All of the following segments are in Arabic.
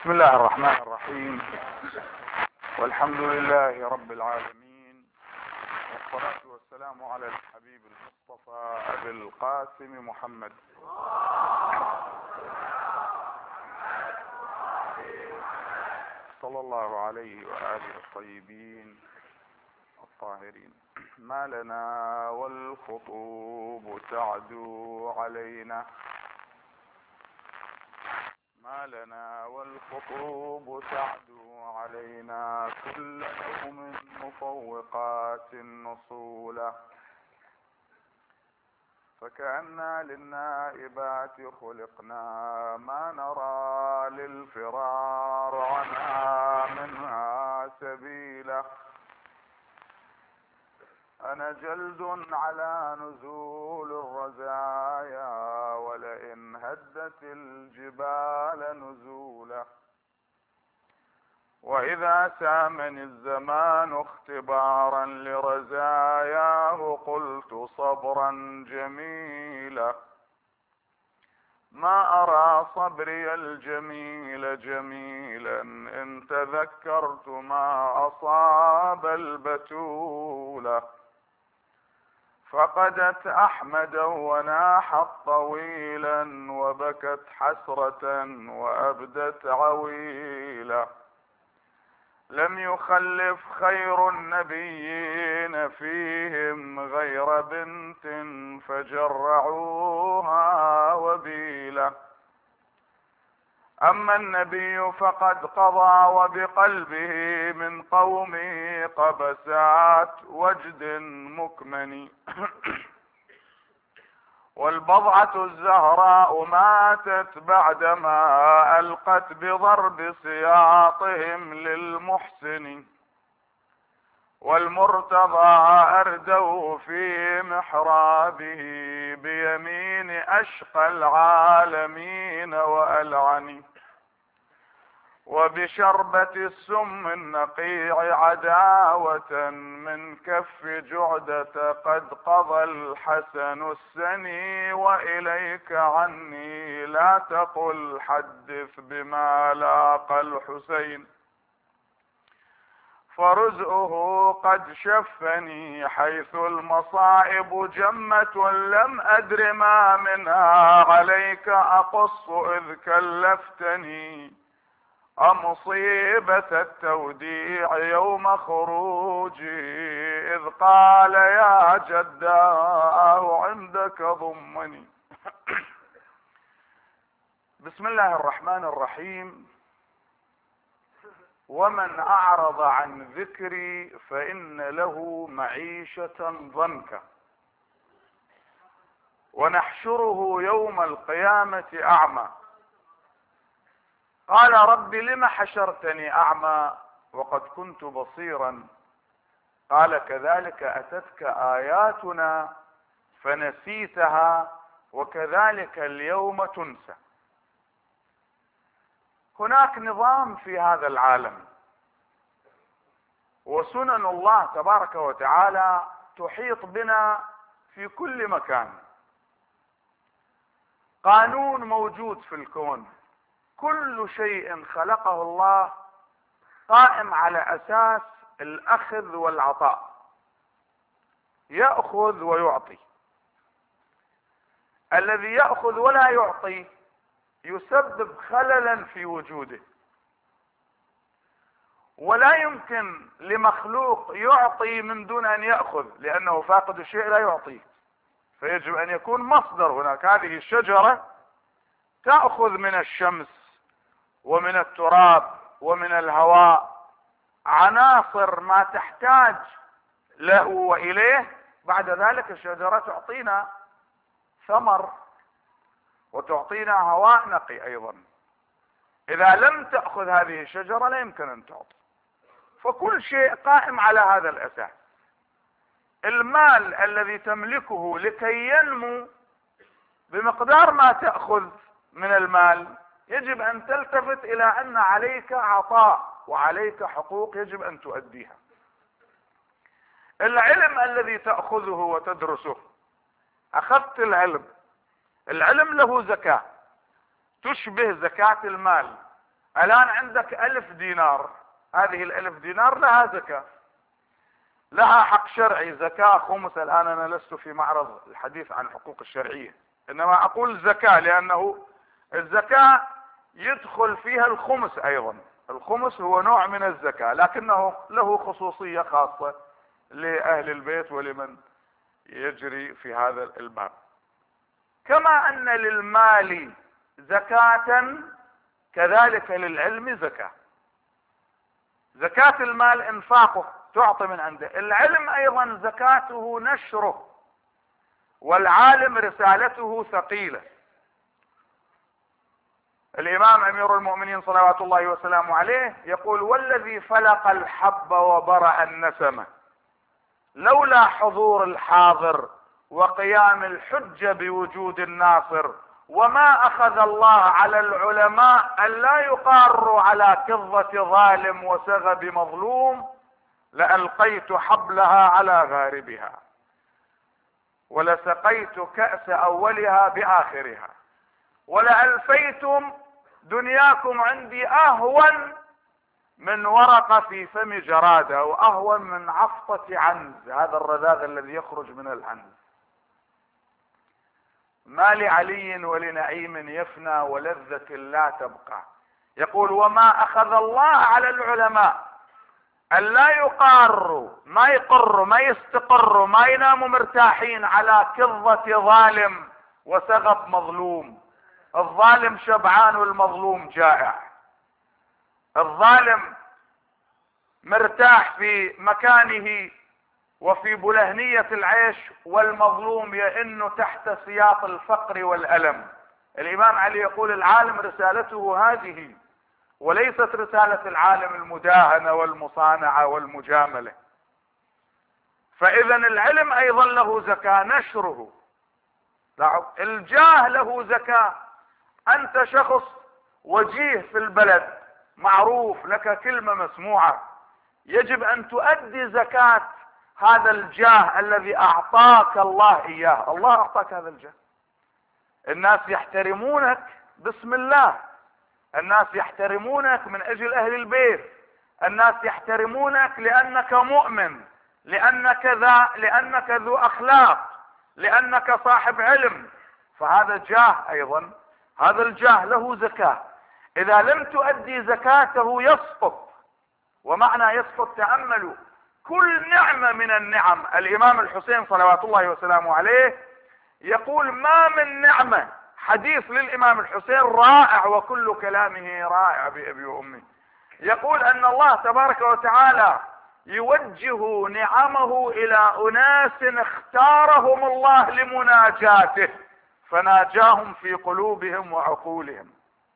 بسم الله الرحمن الرحيم، والحمد لله رب العالمين، والصلاة والسلام على الحبيب المصطفى أبي القاسم محمد صلى الله عليه وآله الطيبين الطاهرين. ما لنا والخطوب تعدو علينا، ما لنا والخطوب تعدو علينا، كل يوم مفوقات نصولا، فكأننا للنائبات خلقنا، ما نرى للفرار عنها منها سبيلا. أنا جلد على نزول الرزايا، ولئن هدت الجبال نزولا، وإذا سامني الزمان اختبارا لرزاياه قلت صبرا جميلا، ما أرى صبري الجميل جميلا إن تذكرت ما أصاب البتولا، فقدت أحمدا وناحت طويلا، وبكت حسرة وأبدت عويلا، لم يخلف خير النبيين فيهم غير بنت فجرعوها وبيلا، أما النبي فقد قضى وبقلبه من قومه قبسات وجد مكمن، والبضعة الزهراء ماتت بعدما ألقت بضرب سياطهم للمحسن، والمرتضى أردوا في محرابه بيمين أشقى العالمين وألعن، وبشربة السم النقيع عداوة من كف جعدة قد قضى الحسن السني، وإليك عني لا تقل حدث بما لاقى الحسين، فرزقه قد شفني حيث المصائب جمة، لم أدر ما منها عليك أقص إذ كلفتني، أمصيبة التوديع يوم خروجي إذ قال يا جداه عندك ضمني. بسم الله الرحمن الرحيم. ومن أعرض عن ذكري فإن له معيشة ضنكا، ونحشره يوم القيامة أعمى. قال رب لم حشرتني أعمى وقد كنت بصيرا، قال كذلك أتتك آياتنا فنسيتها وكذلك اليوم تنسى. هناك نظام في هذا العالم، وسنن الله تبارك وتعالى تحيط بنا في كل مكان. قانون موجود في الكون، كل شيء خلقه الله قائم على أساس الأخذ والعطاء، يأخذ ويعطي. الذي يأخذ ولا يعطي يسبب خللا في وجوده، ولا يمكن لمخلوق يعطي من دون أن يأخذ، لأنه فاقد الشيء لا يعطيه، فيجب أن يكون مصدر هناك. هذه الشجرة تأخذ من الشمس ومن التراب ومن الهواء عناصر ما تحتاج له وإليه، بعد ذلك الشجرة تعطينا ثمر وتعطينا هواء نقي أيضا. إذا لم تأخذ هذه الشجرة لا يمكن أن تعطي. فكل شيء قائم على هذا الأساس. المال الذي تملكه لكي ينمو بمقدار ما تأخذ من المال، يجب أن تلتفت إلى أن عليك عطاء وعليك حقوق يجب أن تؤديها. العلم الذي تأخذه وتدرسه، أخذت العلم له زكاة تشبه زكاة المال الآن عندك 1000 دينار، هذه ال1000 دينار لها زكاة، لها حق شرعي، زكاة خمس. الآن أنا لست في معرض الحديث عن الحقوق الشرعية، إنما أقول زكاة لأنه الزكاة يدخل فيها الخمس أيضا. الخمس هو نوع من الزكاة لكنه له خصوصية خاصة لأهل البيت ولمن يجري في هذا الباب. كما أن للمال زكاة كذلك للعلم زكاة. زكاة المال انفاقه تعطي من عنده. العلم ايضا زكاته نشره، والعالم رسالته ثقيلة. الامام امير المؤمنين صلوات الله وسلامه عليه يقول: والذي فلق الحب وبرأ النسمة لولا حضور الحاضر وقيام الحجة بوجود الناصر وما اخذ الله على العلماء ان لا يقاروا على كظة ظالم وسغب مظلوم لألقيت حبلها على غاربها ولسقيت كأس اولها باخرها ولألفيتم دنياكم عندي اهون من ورقة في فم جرادة واهون من عفطة عنز، هذا الرذاذ الذي يخرج من العنز. ما لعلي ولنعيم يفنى ولذة لا تبقى. يقول: وما اخذ الله على العلماء ان لا يقاروا، ما يقروا، ما يستقروا، ما يناموا مرتاحين على كظة ظالم وسغب مظلوم. الظالم شبعان والمظلوم جائع. الظالم مرتاح في مكانه وفي بلهنية العيش، والمظلوم يئن تحت سياط الفقر والألم. الإمام علي يقول: العالم رسالته هذه، وليست رسالة العالم المداهنة والمصانعة والمجاملة. فإذا العلم أيضا له زكاة نشره. الجاه له زكاة. أنت شخص وجيه في البلد، معروف، لك كلمة مسموعة، يجب أن تؤدي زكاة هذا الجاه الذي أعطاك الله إياه. الله أعطاك هذا الجاه. الناس يحترمونك باسم الله، الناس يحترمونك من أجل أهل البيت، الناس يحترمونك لأنك مؤمن، لأنك ذو أخلاق، لأنك صاحب علم. فهذا جاه أيضا، هذا الجاه له زكاة. إذا لم تؤدي زكاته يسقط. ومعنى يسقط، تأملوا، كل نعمة من النعم. الإمام الحسين صلوات الله وسلامه عليه يقول: ما من نعمة. حديث للإمام الحسين رائع وكل كلامه رائع بأبي وأمي. يقول أن الله تبارك وتعالى يوجه نعمه إلى أناس اختارهم الله لمناجاته فناجاهم في قلوبهم وعقولهم،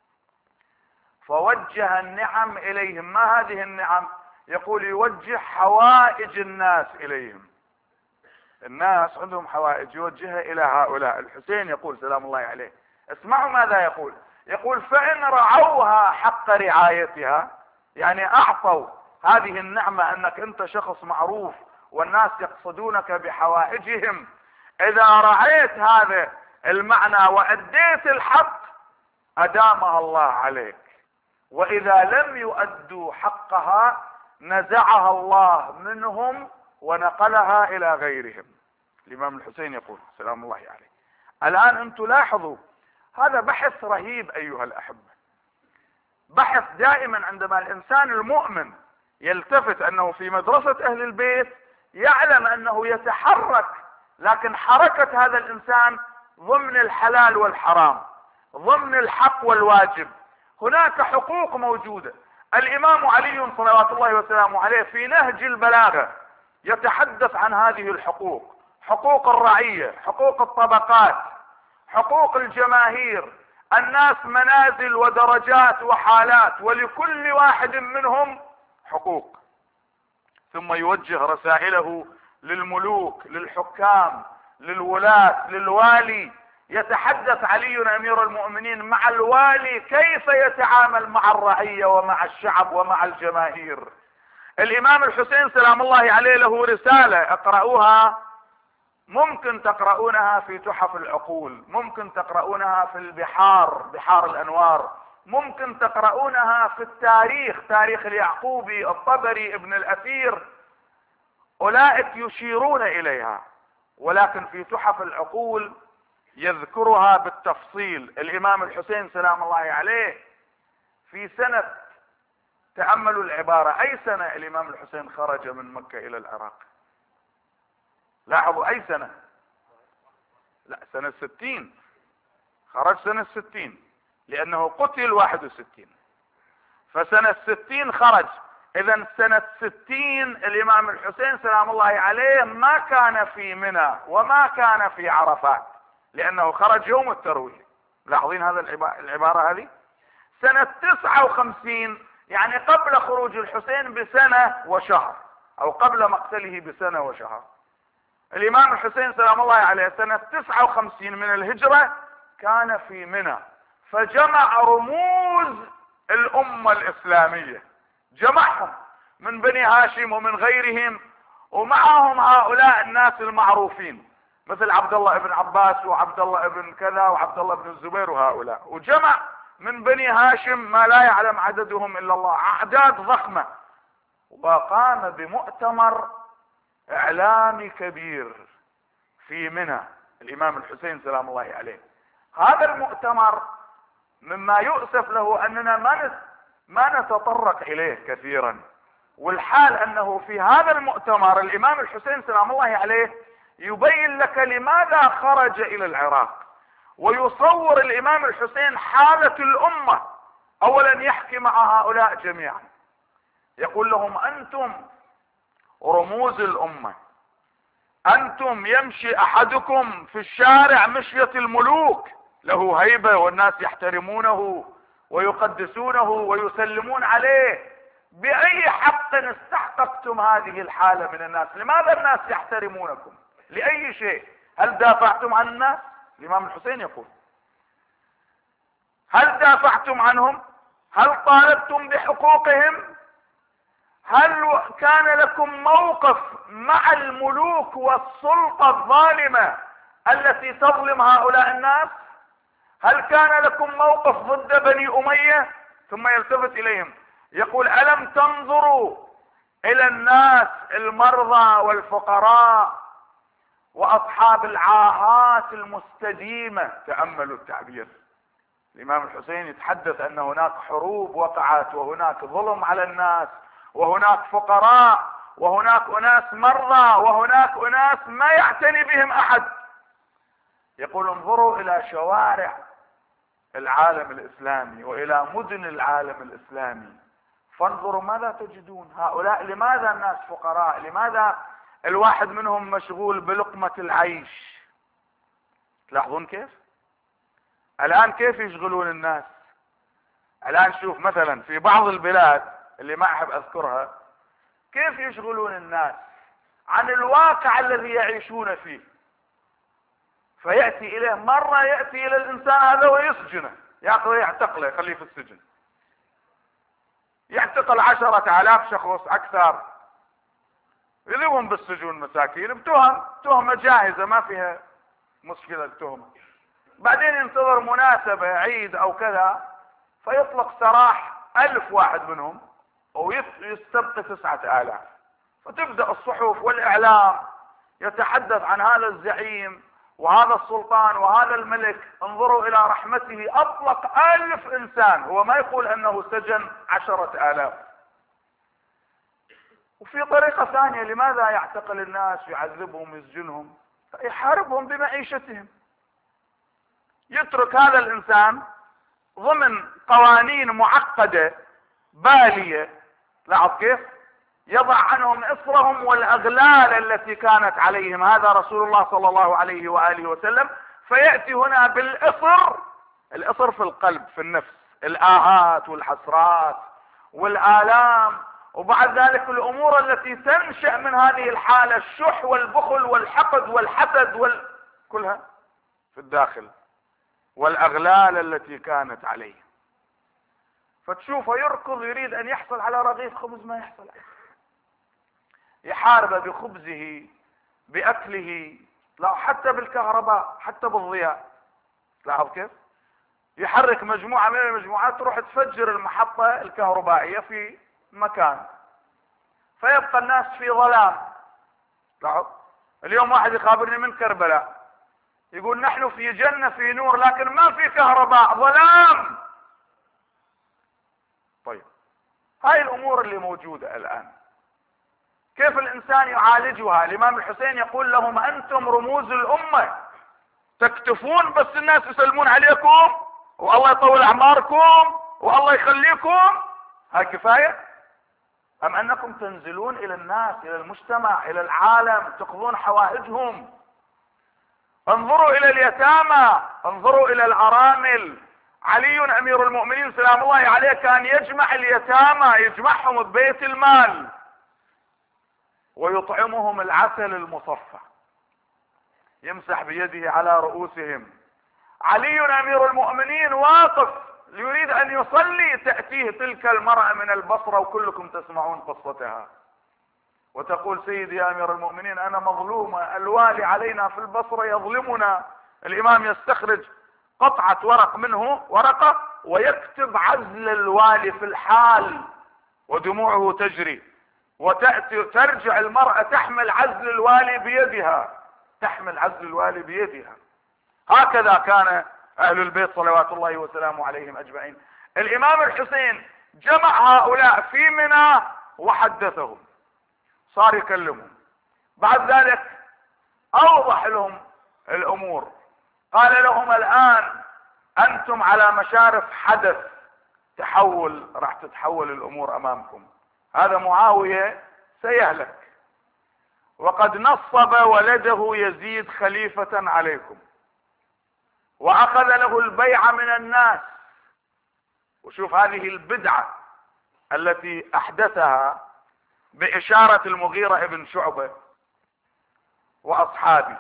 فوجه النعم إليهم. ما هذه النعم؟ يقول: يوجه حوائج الناس إليهم. الناس عندهم حوائج يوجهها إلى هؤلاء. الحسين يقول سلام الله عليه، اسمعوا ماذا يقول. يقول: فإن رعوها حق رعايتها، يعني أعطوا هذه النعمة أنك أنت شخص معروف والناس يقصدونك بحوائجهم، إذا رعيت هذا المعنى وأديت الحق أدامها الله عليك، وإذا لم يؤدوا حقها نزعها الله منهم ونقلها إلى غيرهم. الإمام الحسين يقول سلام الله عليه. الآن أنتم لاحظوا، هذا بحث رهيب أيها الأحبة. بحث دائما عندما الإنسان المؤمن يلتفت أنه في مدرسة أهل البيت يعلم أنه يتحرك، لكن حركة هذا الإنسان ضمن الحلال والحرام، ضمن الحق والواجب. هناك حقوق موجودة. الإمام علي صلوات الله وسلامه عليه في نهج البلاغة يتحدث عن هذه الحقوق: حقوق الرعية، حقوق الطبقات، حقوق الجماهير. الناس منازل ودرجات وحالات، ولكل واحد منهم حقوق. ثم يوجه رسائله للملوك، للحكام، للولاة، للوالي. يتحدث علي أمير المؤمنين مع الوالي كيف يتعامل مع الرعية ومع الشعب ومع الجماهير. الإمام الحسين سلام الله عليه له رسالة اقرأوها، ممكن تقرؤونها في تحف العقول، ممكن تقرؤونها في البحار، بحار الأنوار، ممكن تقرؤونها في التاريخ، تاريخ اليعقوبي، الطبري، ابن الأثير، أولئك يشيرون إليها، ولكن في تحف العقول يذكرها بالتفصيل. الإمام الحسين سلام الله عليه في سنة، تأملوا العبارة، أي سنة الإمام الحسين خرج من مكة إلى العراق؟ لاحظوا أي سنة؟ لا، سنة 60. خرج سنة 60 لأنه قتل 61، فسنة 60 خرج. إذا سنة 60 الإمام الحسين سلام الله عليه ما كان في منى وما كان في عرفات، لأنه خرج يوم التروية. لاحظين هذا العبارة هذه؟ سنة 59 يعني قبل خروج الحسين بسنة وشهر، أو قبل مقتله بسنة وشهر، الإمام الحسين سلام الله عليه سنة 59 من الهجرة كان في منى، فجمع رموز الأمة الإسلامية، جمعهم من بني هاشم ومن غيرهم، ومعهم هؤلاء الناس المعروفين مثل عبد الله بن عباس وعبد الله بن كذا وعبد الله بن الزبير وهؤلاء، وجمع من بني هاشم ما لا يعلم عددهم إلا الله، أعداد ضخمة، وقام بمؤتمر إعلامي كبير في منى الإمام الحسين سلام الله عليه. هذا المؤتمر مما يؤسف له أننا ما نتطرق إليه كثيرا، والحال أنه في هذا المؤتمر الإمام الحسين سلام الله عليه يبين لك لماذا خرج إلى العراق، ويصور الإمام الحسين حالة الأمة. أولا يحكي مع هؤلاء جميعا، يقول لهم أنتم رموز الأمة، أنتم يمشي أحدكم في الشارع مشية الملوك، له هيبة والناس يحترمونه ويقدسونه ويسلمون عليه. بأي حق استحققتم هذه الحالة من الناس؟ لماذا الناس يحترمونكم؟ لأي شيء؟ هل دافعتم عن الناس؟ الإمام الحسين يقول هل دافعتم عنهم؟ هل طالبتم بحقوقهم؟ هل كان لكم موقف مع الملوك والسلطة الظالمة التي تظلم هؤلاء الناس؟ هل كان لكم موقف ضد بني أمية؟ ثم يلتفت إليهم يقول ألم تنظروا إلى الناس المرضى والفقراء وأصحاب العاهات المستديمة؟ تأملوا التعبير. الإمام الحسين يتحدث أن هناك حروب وقعت، وهناك ظلم على الناس، وهناك فقراء، وهناك أناس مرضى، وهناك أناس ما يعتني بهم أحد. يقول انظروا إلى شوارع العالم الإسلامي وإلى مدن العالم الإسلامي، فانظروا ماذا تجدون. هؤلاء لماذا الناس فقراء؟ لماذا الواحد منهم مشغول بلقمة العيش؟ تلاحظون كيف الآن كيف يشغلون الناس؟ الآن شوف مثلا في بعض البلاد اللي ما أحب أذكرها كيف يشغلون الناس عن الواقع الذي يعيشون فيه، فيأتي إليه مرة يأتي إلى الإنسان هذا ويسجنه، يعتقله، يخليه في السجن، يعتقل 10,000 شخص أكثر، يذوبهم بالسجون مساكين بتهمة جاهزة ما فيها مشكلة التهمة. بعدين ينتظر مناسبة عيد أو كذا فيطلق سراح 1000 واحد منهم ويستبقي 9,000، فتبدأ الصحف والإعلام يتحدث عن هذا الزعيم وهذا السلطان وهذا الملك، انظروا إلى رحمته أطلق 1000 إنسان، هو ما يقول أنه سجن 10,000. وفي طريقة ثانية لماذا يعتقل الناس ويعذبهم ويسجنهم؟ يحاربهم بمعيشتهم، يترك هذا الإنسان ضمن قوانين معقدة بالية، لاحظ كيف يضع عنهم إصرهم والأغلال التي كانت عليهم، هذا رسول الله صلى الله عليه وآله وسلم. فيأتي هنا بالإصر، الإصر في القلب في النفس، الآهات والحسرات والآلام، وبعد ذلك الأمور التي تنشأ من هذه الحالة، الشح والبخل والحقد والحسد كلها في الداخل، والأغلال التي كانت عليه. فتشوفه يركض يريد أن يحصل على رغيف خبز ما يحصل عليه، يحارب بخبزه بأكله، لا حتى بالكهرباء حتى بالضياء. لاحظ كيف يحرك مجموعة من المجموعات تروح تفجر المحطة الكهربائية في مكان، فيبقى الناس في ظلام. لاحظ، اليوم واحد يخابرني من كربلاء يقول نحن في جنة في نور لكن ما في كهرباء، ظلام. طيب، هاي الامور اللي موجودة الان كيف الانسان يعالجها؟ الامام الحسين يقول لهم انتم رموز الامة، تكتفون بس الناس يسلمون عليكم والله يطول اعماركم والله يخليكم، هاي كفاية؟ ام انكم تنزلون الى الناس، الى المجتمع، الى العالم، تقضون حوائجهم؟ انظروا الى اليتامى، انظروا الى الارامل. علي امير المؤمنين سلام الله عليه كان يجمع اليتامى، يجمعهم ببيت المال ويطعمهم العسل المصفى، يمسح بيده على رؤوسهم. علي امير المؤمنين واقف يريد ان يصلي، تأتيه تلك المرأة من البصرة وكلكم تسمعون قصتها، وتقول سيدي يا امير المؤمنين انا مظلومة، الوالي علينا في البصرة يظلمنا. الامام يستخرج قطعة ورقة ويكتب عزل الوالي في الحال ودموعه تجري، وتأتي ترجع المرأة تحمل عزل الوالي بيدها، تحمل عزل الوالي بيدها. هكذا كان اهل البيت صلوات الله وسلامه عليهم اجمعين. الامام الحسين جمع هؤلاء في منى وحدثهم، صار يكلمهم، بعد ذلك اوضح لهم الامور، قال لهم الان انتم على مشارف حدث تحول، راح تتحول الامور امامكم. هذا معاوية سيهلك، وقد نصب ولده يزيد خليفة عليكم، واخذ له البيعة من الناس. وشوف هذه البدعة التي احدثها باشارة المغيرة ابن شعبة واصحابه.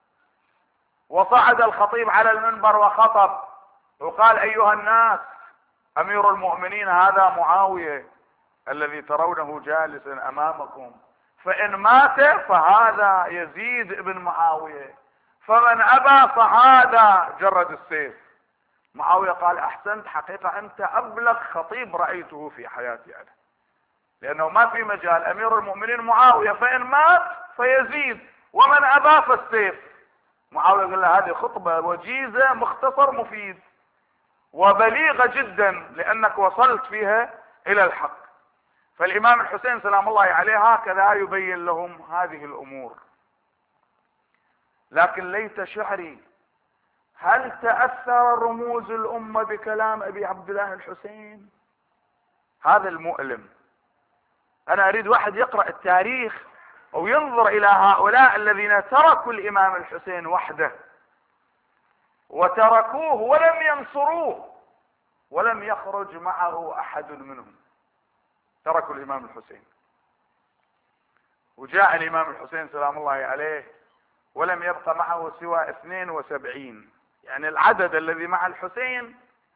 وصعد الخطيب على المنبر وخطب وقال ايها الناس، امير المؤمنين هذا معاوية الذي ترونه جالسا امامكم، فان مات فهذا يزيد بن معاوية، فمن ابى فهذا جرد السيف. معاوية قال احسنت، حقيقة انت ابلغ خطيب رأيته في حياتي انا، لانه ما في مجال، امير المؤمنين معاوية، فان مات فيزيد، ومن ابى فالسيف. معاوية قال له هذه خطبة وجيزة، مختصر مفيد وبليغة جدا لانك وصلت فيها الى الحق. فالامام الحسين سلام الله عليه هكذا يبين لهم هذه الامور. لكن ليت شعري، هل تأثر رموز الامة بكلام ابي عبد الله الحسين؟ هذا المؤلم. انا اريد واحد يقرأ التاريخ وينظر الى هؤلاء الذين تركوا الامام الحسين وحده، وتركوه ولم ينصروه، ولم يخرج معه احد منهم، تركوا الامام الحسين. وجاء الامام الحسين سلام الله عليه ولم يبق معه سوى 72، يعني العدد الذي مع الحسين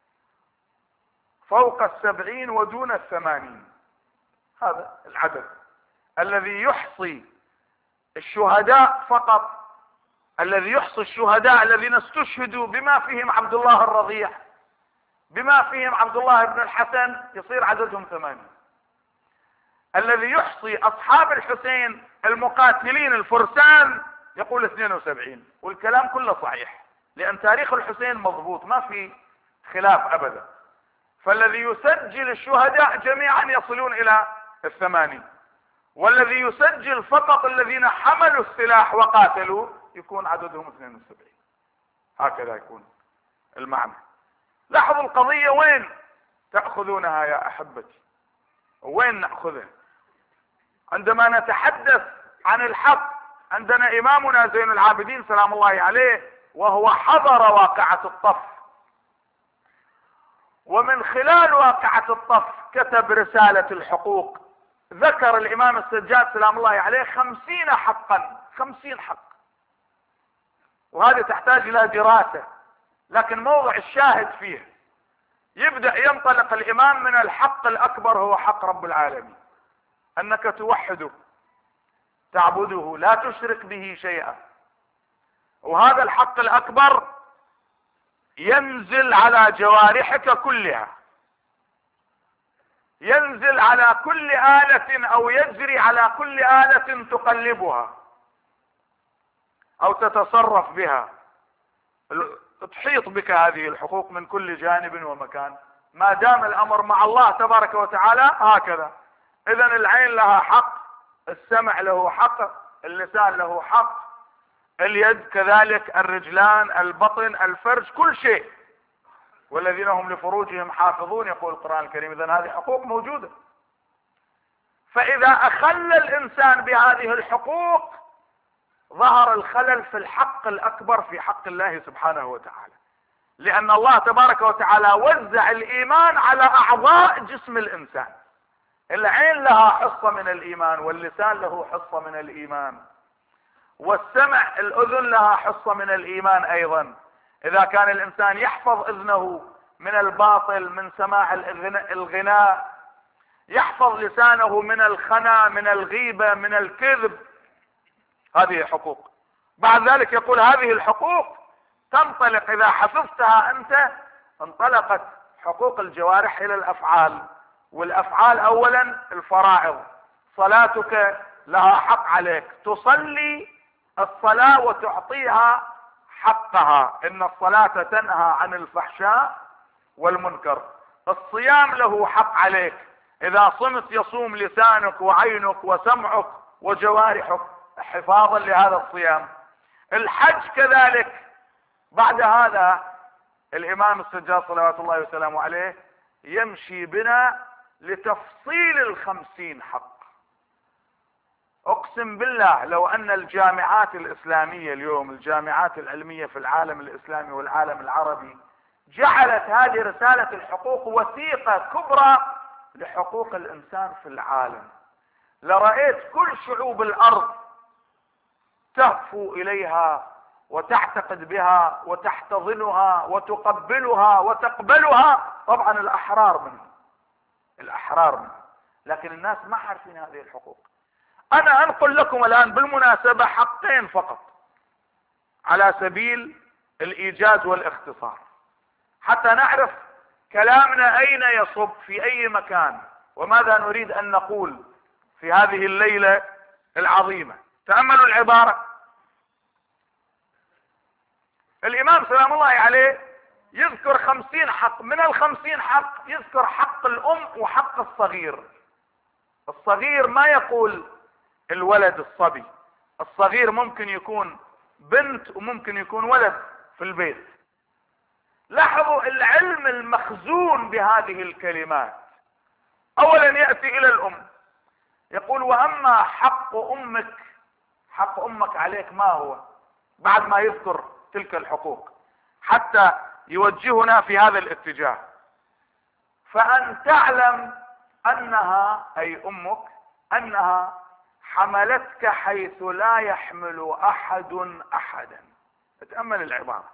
فوق 70 ودون 80. هذا العدد الذي يحصي الشهداء فقط، الذي يحصي الشهداء الذين استشهدوا بما فيهم عبد الله الرضيع، بما فيهم عبد الله بن الحسن، يصير عددهم 80. الذي يحصي اصحاب الحسين المقاتلين الفرسان يقول 72، والكلام كله صحيح لان تاريخ الحسين مضبوط ما في خلاف ابدا. فالذي يسجل الشهداء جميعا يصلون الى 80، والذي يسجل فقط الذين حملوا السلاح وقاتلوا يكون عددهم 72. هكذا يكون المعنى. لاحظوا القضية وين تأخذونها يا احبتي، وين نأخذها عندما نتحدث عن الحق؟ عندنا امامنا زين العابدين سلام الله عليه وهو حضر واقعة الطف، ومن خلال واقعة الطف كتب رسالة الحقوق، ذكر الامام السجاد سلام الله عليه 50 حقا، 50 حق، وهذه تحتاج الى دراسة. لكن موضع الشاهد فيه يبدأ ينطلق الامام من الحق الاكبر، هو حق رب العالمين، انك توحده تعبده لا تشرك به شيئا. وهذا الحق الاكبر ينزل على جوارحك كلها، ينزل على كل آلة او يجري على كل آلة تقلبها او تتصرف بها. تحيط بك هذه الحقوق من كل جانب ومكان، ما دام الامر مع الله تبارك وتعالى هكذا. اذا العين لها حق، السمع له حق، اللسان له حق، اليد كذلك، الرجلان، البطن، الفرج، كل شيء. والذين هم لفروجهم حافظون يقول القرآن الكريم. اذا هذه حقوق موجودة. فاذا اخل الانسان بهذه الحقوق ظهر الخلل في الحق الاكبر في حق الله سبحانه وتعالى، لان الله تبارك وتعالى وزع الايمان على اعضاء جسم الانسان. العين لها حصة من الايمان، واللسان له حصة من الايمان، والسمع الاذن لها حصة من الايمان ايضا. اذا كان الانسان يحفظ اذنه من الباطل، من سماع الغناء، يحفظ لسانه من الخنا، من الغيبة، من الكذب، هذه حقوق. بعد ذلك يقول هذه الحقوق تنطلق اذا حفظتها انت، انطلقت حقوق الجوارح الى الافعال. والافعال اولا الفرائض. صلاتك لها حق عليك، تصلي الصلاة وتعطيها حقها، ان الصلاة تنهى عن الفحشاء والمنكر. الصيام له حق عليك، اذا صمت يصوم لسانك وعينك وسمعك وجوارحك حفاظا لهذا الصيام. الحج كذلك. بعد هذا الامام السجاد صلوات الله وسلامه عليه يمشي بنا لتفصيل 50 حق. اقسم بالله لو ان الجامعات الاسلامية اليوم، الجامعات العلمية في العالم الاسلامي والعالم العربي، جعلت هذه رسالة الحقوق وثيقة كبرى لحقوق الانسان في العالم، لرأيت كل شعوب الارض تهفو اليها وتعتقد بها وتحتضنها وتقبلها وتقبلها. طبعا الاحرار منها، لكن الناس ما عارفين هذه الحقوق. انا انقل لكم الان بالمناسبة حقين فقط على سبيل الايجاز والاختصار، حتى نعرف كلامنا اين يصب في اي مكان وماذا نريد ان نقول في هذه الليلة العظيمة. تأملوا العبارة. الامام سلام الله عليه يذكر 50 حق. من 50 حق يذكر حق الام وحق الصغير. الصغير ما يقول الولد الصبي، الصغير ممكن يكون بنت وممكن يكون ولد في البيت. لاحظوا العلم المخزون بهذه الكلمات. اولا يأتي الى الام يقول واما حق امك، حق امك عليك ما هو، بعد ما يذكر تلك الحقوق حتى يوجهنا في هذا الاتجاه. فان تعلم انها، اي امك، انها حملتك حيث لا يحمل احد احدا. اتأمل العبارة.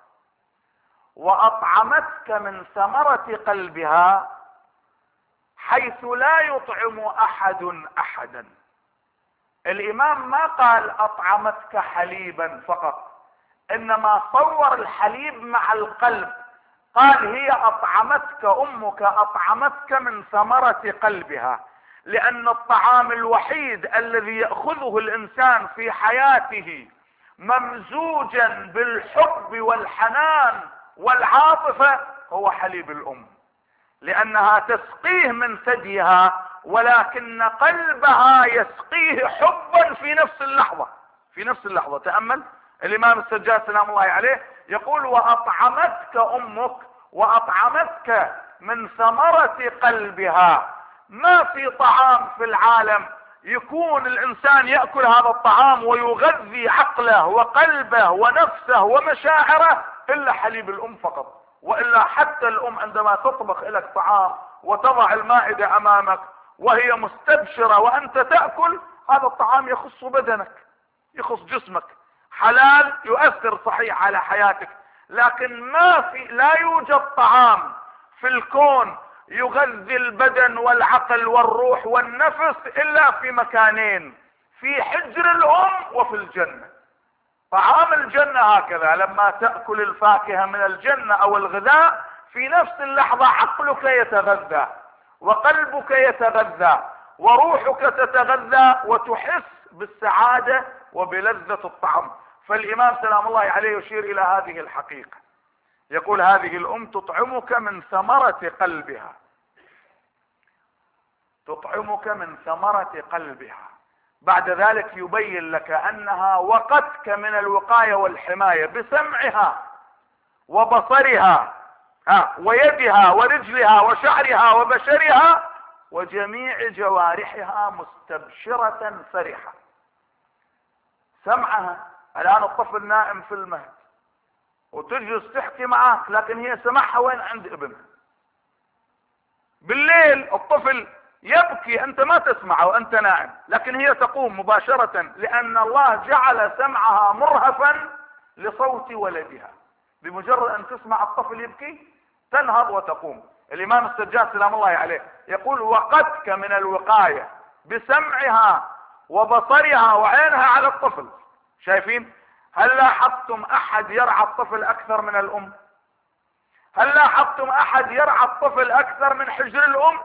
واطعمتك من ثمرة قلبها حيث لا يطعم احد احدا. الامام ما قال اطعمتك حليبا فقط، انما صور الحليب مع القلب. قال هي اطعمتك، امك اطعمتك من ثمرة قلبها، لان الطعام الوحيد الذي يأخذه الانسان في حياته ممزوجا بالحب والحنان والعاطفة هو حليب الام، لانها تسقيه من ثديها، ولكن قلبها يسقيه حبا في نفس اللحظة. في نفس اللحظة. تأمل الامام السجاد سلام الله عليه يقول واطعمتك امك، واطعمتك من ثمرة قلبها. ما في طعام في العالم يكون الانسان يأكل هذا الطعام ويغذي عقله وقلبه ونفسه ومشاعره الا حليب الام فقط. والا حتى الام عندما تطبخ لك طعام وتضع المائدة امامك وهي مستبشرة وانت تأكل، هذا الطعام يخص بدنك، يخص جسمك، حلال، يؤثر صحيح على حياتك. لكن لا يوجد طعام في الكون يغذي البدن والعقل والروح والنفس الا في مكانين: في حجر الام وفي الجنة. طعام الجنة هكذا، لما تأكل الفاكهة من الجنة او الغذاء في نفس اللحظة عقلك يتغذى وقلبك يتغذى وروحك تتغذى وتحس بالسعادة وبلذة الطعم. فالامام سلام الله عليه يشير الى هذه الحقيقة، يقول هذه الام تطعمك من ثمرة قلبها، تطعمك من ثمرة قلبها. بعد ذلك يبين لك انها وقتك من الوقاية والحماية بسمعها وبصرها ويدها ورجلها وشعرها وبشرها وجميع جوارحها مستبشرة فرحة. سمعها، الان الطفل نائم في المهد وتجلس تحكي معك، لكن هي سمعها وين؟ عند ابنها. بالليل الطفل يبكي انت ما تسمعه وانت نائم، لكن هي تقوم مباشرة لان الله جعل سمعها مرهفا لصوت ولدها. بمجرد ان تسمع الطفل يبكي تنهض وتقوم. الامام السجاد سلام الله عليه يقول وقتك من الوقاية بسمعها وبصرها وعينها على الطفل. شايفين؟ هل لاحظتم احد يرعى الطفل اكثر من الام؟ هل لاحظتم احد يرعى الطفل اكثر من حجر الام؟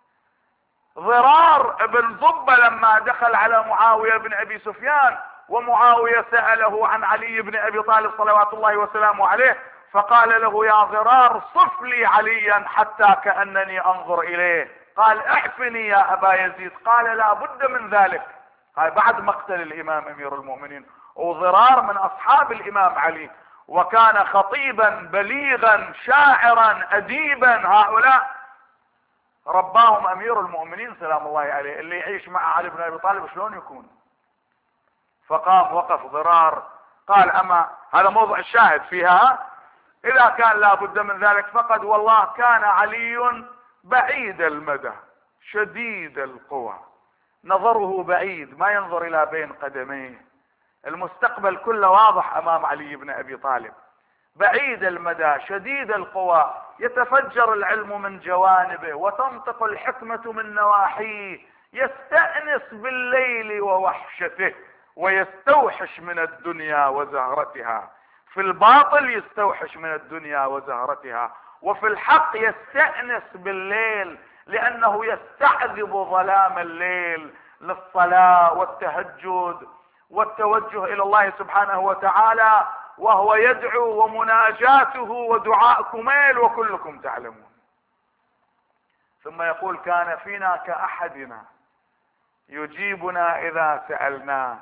ضرار بن ضبة لما دخل على معاوية بن ابي سفيان ومعاوية سأله عن علي بن ابي طالب صلوات الله وسلامه عليه، فقال له يا ضرار صف لي عليا حتى كأنني انظر اليه. قال اعفني يا ابا يزيد. قال لا بد من ذلك. هاي بعد مقتل الامام امير المؤمنين. وضرار من اصحاب الامام علي، وكان خطيبا بليغا شاعرا اديبا. هؤلاء رباهم امير المؤمنين سلام الله عليه. اللي يعيش مع علي بن ابي طالب شلون يكون؟ فقام وقف ضرار قال اما هذا موضوع الشاهد فيها، اذا كان لا بد من ذلك فقد والله كان علي بعيد المدى شديد القوى، نظره بعيد ما ينظر الى بين قدميه، المستقبل كله واضح امام علي بن ابي طالب. بعيد المدى شديد القوى، يتفجر العلم من جوانبه وتنطق الحكمة من نواحيه، يستأنس بالليل ووحشته ويستوحش من الدنيا وزهرتها. في الباطل يستوحش من الدنيا وزهرتها، وفي الحق يستأنس بالليل لأنه يستعذب ظلام الليل للصلاة والتهجد والتوجه إلى الله سبحانه وتعالى، وهو يدعو ومناجاته ودعاء كميل وكلكم تعلمون. ثم يقول كان فينا كأحدنا يجيبنا إذا سألناه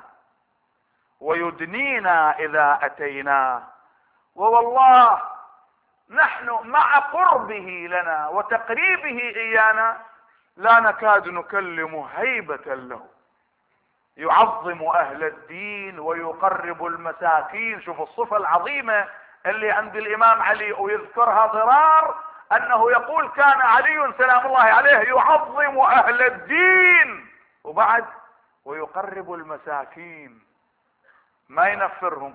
ويدنينا إذا أتيناه، ووالله نحن مع قربه لنا وتقريبه إيانا لا نكاد نكلم هيبة له. يعظم اهل الدين ويقرب المساكين. شوف الصفة العظيمة اللي عند الامام علي ويذكرها ضرار، انه يقول كان علي سلام الله عليه يعظم اهل الدين وبعد ويقرب المساكين، ما ينفرهم.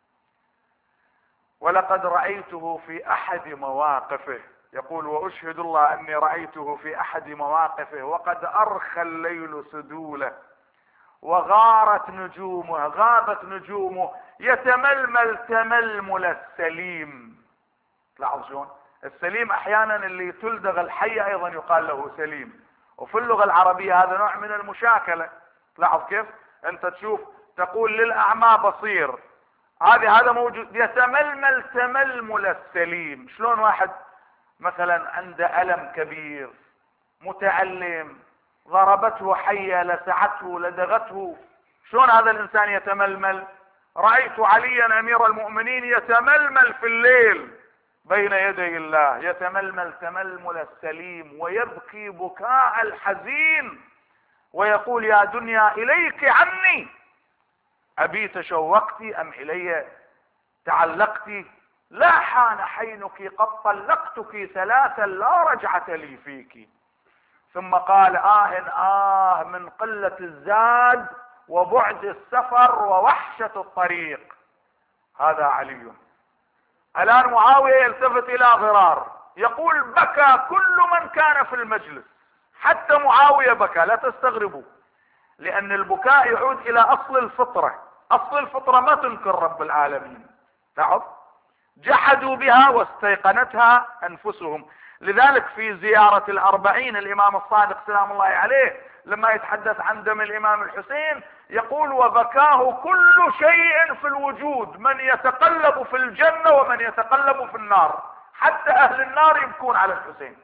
ولقد رأيته في احد مواقفه، يقول واشهد الله اني رأيته في احد مواقفه وقد ارخى الليل سدوله وغارت نجومه، غابت نجومه، يتململ تململ السليم. لاحظ شلون السليم احيانا اللي تلدغ الحية ايضا يقال له سليم، وفي اللغة العربية هذا نوع من المشاكلة. لاحظ كيف انت تشوف تقول للاعمى بصير، هذا موجود. يتململ تململ السليم. شلون واحد مثلا عنده ألم كبير متعلم، ضربته حية لسعته لدغته، شلون هذا الانسان يتململ؟ رأيت عليا امير المؤمنين يتململ في الليل بين يدي الله، يتململ تململ السليم ويبكي بكاء الحزين ويقول يا دنيا اليك عني، ابي تشوقت ام الي تعلقت؟ لا حان حينك قد طلقتك ثلاثا لا رجعة لي فيك. ثم قال من قلة الزاد وبعد السفر ووحشة الطريق. هذا علي. الآن معاوية يلتفت إلى ضرار يقول بكى كل من كان في المجلس، حتى معاوية بكى. لا تستغربوا، لأن البكاء يعود إلى أصل الفطرة. اصل الفطرة ما تنكر رب العالمين، لاحظ، جحدوا بها واستيقنتها انفسهم. لذلك في زيارة الأربعين الامام الصادق سلام الله عليه لما يتحدث عن دم الامام الحسين يقول: وبكاه كل شيء في الوجود، من يتقلب في الجنة ومن يتقلب في النار، حتى اهل النار يبكون على الحسين.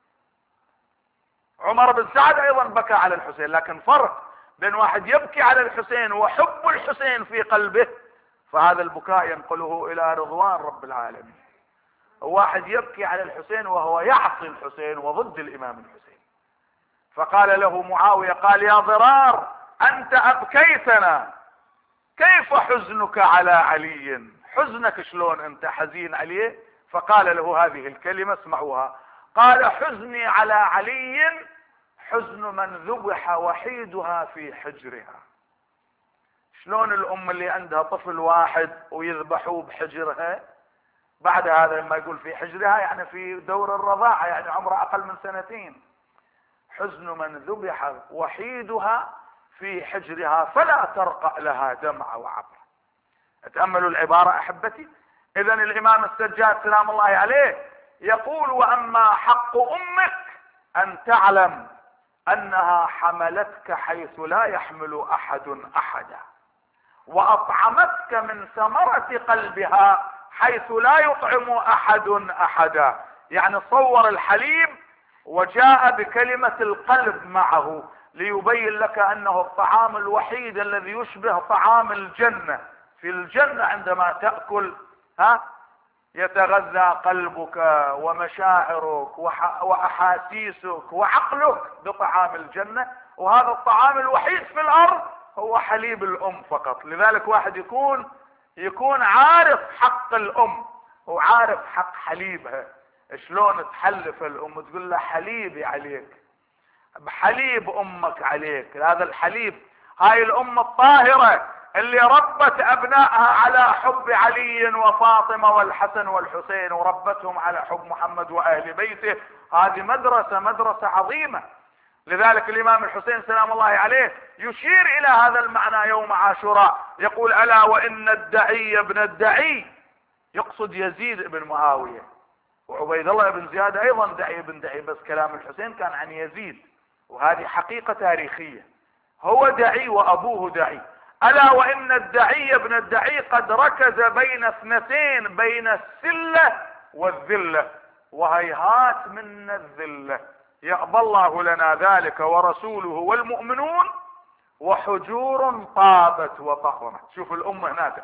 عمر بن سعد ايضا بكى على الحسين، لكن فرق بين واحد يبكي على الحسين وحب الحسين في قلبه، فهذا البكاء ينقله الى رضوان رب العالمين. واحد يبكي على الحسين وهو يعصي الحسين وضد الامام الحسين. فقال له معاوية، قال: يا ضرار انت ابكيتنا، كيف حزنك على علي؟ حزنك شلون انت حزين عليه؟ فقال له هذه الكلمة، اسمعوها، قال: حزني على علي حزن من ذبح وحيدها في حجرها. شلون الام اللي عندها طفل واحد ويذبحوه بحجرها؟ بعد هذا لما يقول في حجرها يعني في دور الرضاعة، يعني عمره اقل من 2 سنين. حزن من ذبح وحيدها في حجرها فلا ترقى لها دمع وعبر. اتأملوا العبارة احبتي. اذا الامام السجاد سلام الله عليه يقول: واما حق امك ان تعلم انها حملتك حيث لا يحمل احد احدا، واطعمتك من ثمرة قلبها حيث لا يطعم احد احدا. يعني صور الحليب وجاء بكلمة القلب معه ليبين لك انه الطعام الوحيد الذي يشبه طعام الجنة. في الجنة عندما تأكل يتغذى قلبك ومشاعرك واحاسيسك وعقلك بطعام الجنة، وهذا الطعام الوحيد في الارض هو حليب الام فقط. لذلك واحد يكون عارف حق الام وعارف حق حليبها. شلون تحلف الام تقول له حليبي عليك، بحليب امك عليك. هذا الحليب، هاي الام الطاهرة اللي ربت ابنائها على حب علي وفاطمة والحسن والحسين وربتهم على حب محمد واهل بيته، هذه مدرسة عظيمة. لذلك الامام الحسين سلام الله عليه يشير الى هذا المعنى يوم عاشوراء، يقول: الا وان الدعي ابن الدعي، يقصد يزيد بن معاوية، وعبيد الله بن زياد ايضا دعي بن دعي، بس كلام الحسين كان عن يزيد، وهذه حقيقة تاريخية. هو دعي وابوه دعي. الا وان الدعي ابن الدعي قد ركز بين 2، بين السلة والذلة، وهيهات من الذلة، يأبى الله لنا ذلك ورسوله والمؤمنون، وحجور طابت وطهرت. شوف الامة هناك،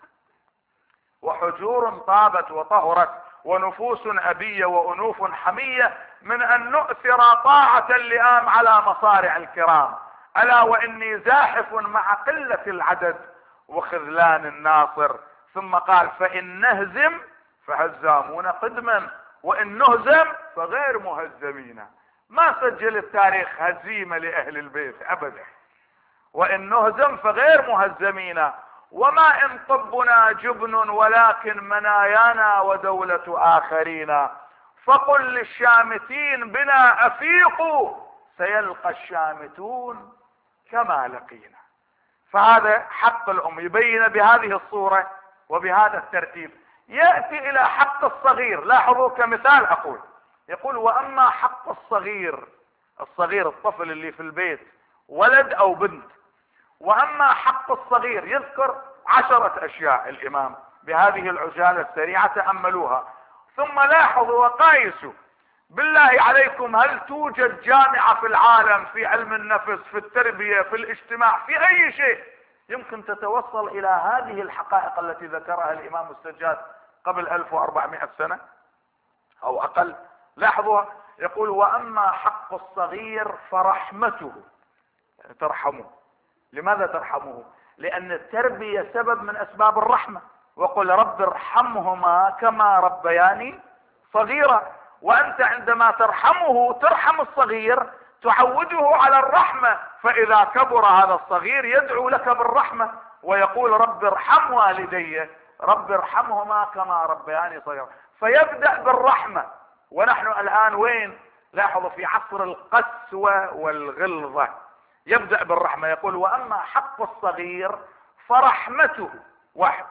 وحجور طابت وطهرت، ونفوس أبية وأنوف حمية، من أن نؤثر طاعة اللئام على مصارع الكرام. ألا وإني زاحف مع قلة العدد وخذلان الناصر. ثم قال: فإن نهزم فهزامون قدما، وإن نهزم فغير مهزمين. ما سجل التاريخ هزيمة لأهل البيت أبدا. وإن نهزم فغير مهزمين، وما إن طبنا جبن ولكن منايانا ودولة آخرين. فقل للشامتين بنا أفيقوا، سيلقى الشامتون كما لقينا. فهذا حق الأم يبين بهذه الصورة وبهذا الترتيب. يأتي إلى حق الصغير. لاحظوا كمثال أقول، يقول: وأما حق الصغير الطفل اللي في البيت ولد أو بنت. وأما حق الصغير يذكر 10 أشياء الإمام بهذه العجالة السريعة، تأملوها ثم لاحظوا وقايسوا. بالله عليكم، هل توجد جامعة في العالم في علم النفس، في التربية، في الاجتماع، في أي شيء يمكن تتوصل إلى هذه الحقائق التي ذكرها الإمام السجاد قبل 1400 سنة أو أقل؟ لاحظوها. يقول: وأما حق الصغير فرحمته، ترحمه. لماذا ترحمه؟ لأن التربية سبب من أسباب الرحمة. وقل رب ارحمهما كما ربياني صغيرا. وأنت عندما ترحم الصغير تعوده على الرحمة، فإذا كبر هذا الصغير يدعو لك بالرحمة ويقول: رب ارحم والدي، رب ارحمهما كما ربياني صغيرا. فيبدأ بالرحمة. ونحن الآن وين؟ لاحظوا في عصر القسوة والغلظة. يبدأ بالرحمة. يقول: وأما حق الصغير فرحمته واحد،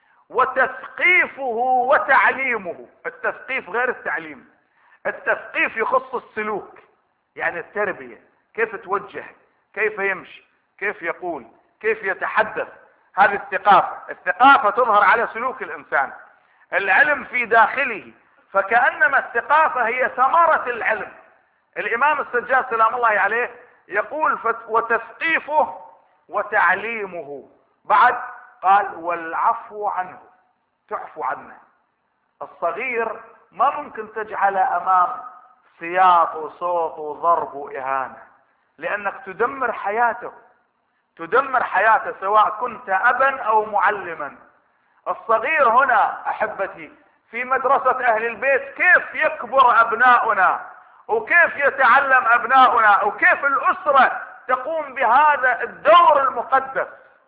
وتثقيفه وتعليمه. التثقيف غير التعليم. التثقيف يخص السلوك، يعني التربية، كيف توجه، كيف يمشي، كيف يقول، كيف يتحدث. هذه الثقافة. الثقافة تظهر على سلوك الإنسان. العلم في داخله، فكأنما الثقافة هي ثمرة العلم. الإمام السجاد سلام الله عليه يقول وتثقيفه وتعليمه. بعد قال والعفو عنه، تعفو عنه. الصغير ما ممكن تجعل أمام سياط وصوت وضرب وإهانة، لأنك تدمر حياته، تدمر حياته سواء كنت أبا أو معلما. الصغير هنا أحبتي في مدرسة أهل البيت كيف يكبر أبناؤنا، وكيف يتعلم أبناؤنا، وكيف الأسرة تقوم بهذا الدور المقدس.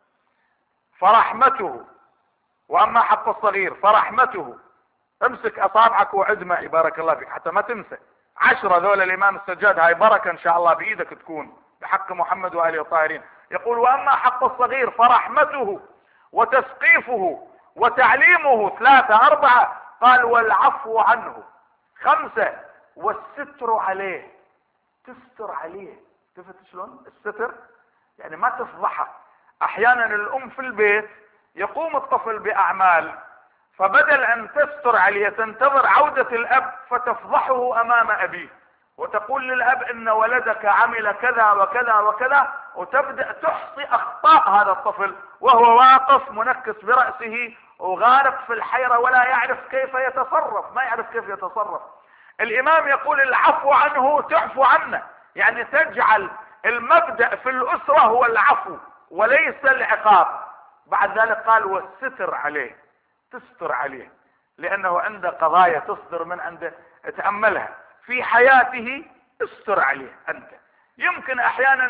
فرحمته. وأما حق الصغير فرحمته. امسك أصابعك وعد معي بارك الله فيك حتى ما تنسى. 10 ذول الإمام السجاد، هاي بركة إن شاء الله بإيدك تكون بحق محمد وآله الطاهرين. يقول وأما حق الصغير فرحمته وتثقيفه وتعليمه. 3 4 قال والعفو عنه. 5 والستر عليه، تستر عليه. شفت شلون الستر؟ يعني ما تفضحه. احيانا الام في البيت يقوم الطفل باعمال، فبدل ان تستر عليه تنتظر عودة الاب فتفضحه امام ابيه، وتقول للاب ان ولدك عمل كذا وكذا وكذا، وتبدأ تحصي اخطاء هذا الطفل وهو واقف منكس برأسه وغارق في الحيرة ولا يعرف كيف يتصرف، ما يعرف كيف يتصرف. الامام يقول العفو عنه، تعفو عنه، يعني تجعل المبدأ في الاسرة هو العفو وليس العقاب. بعد ذلك قال والستر عليه، تستر عليه، لانه عنده قضايا تصدر من عنده تأملها في حياته، استر عليه انت. يمكن احيانا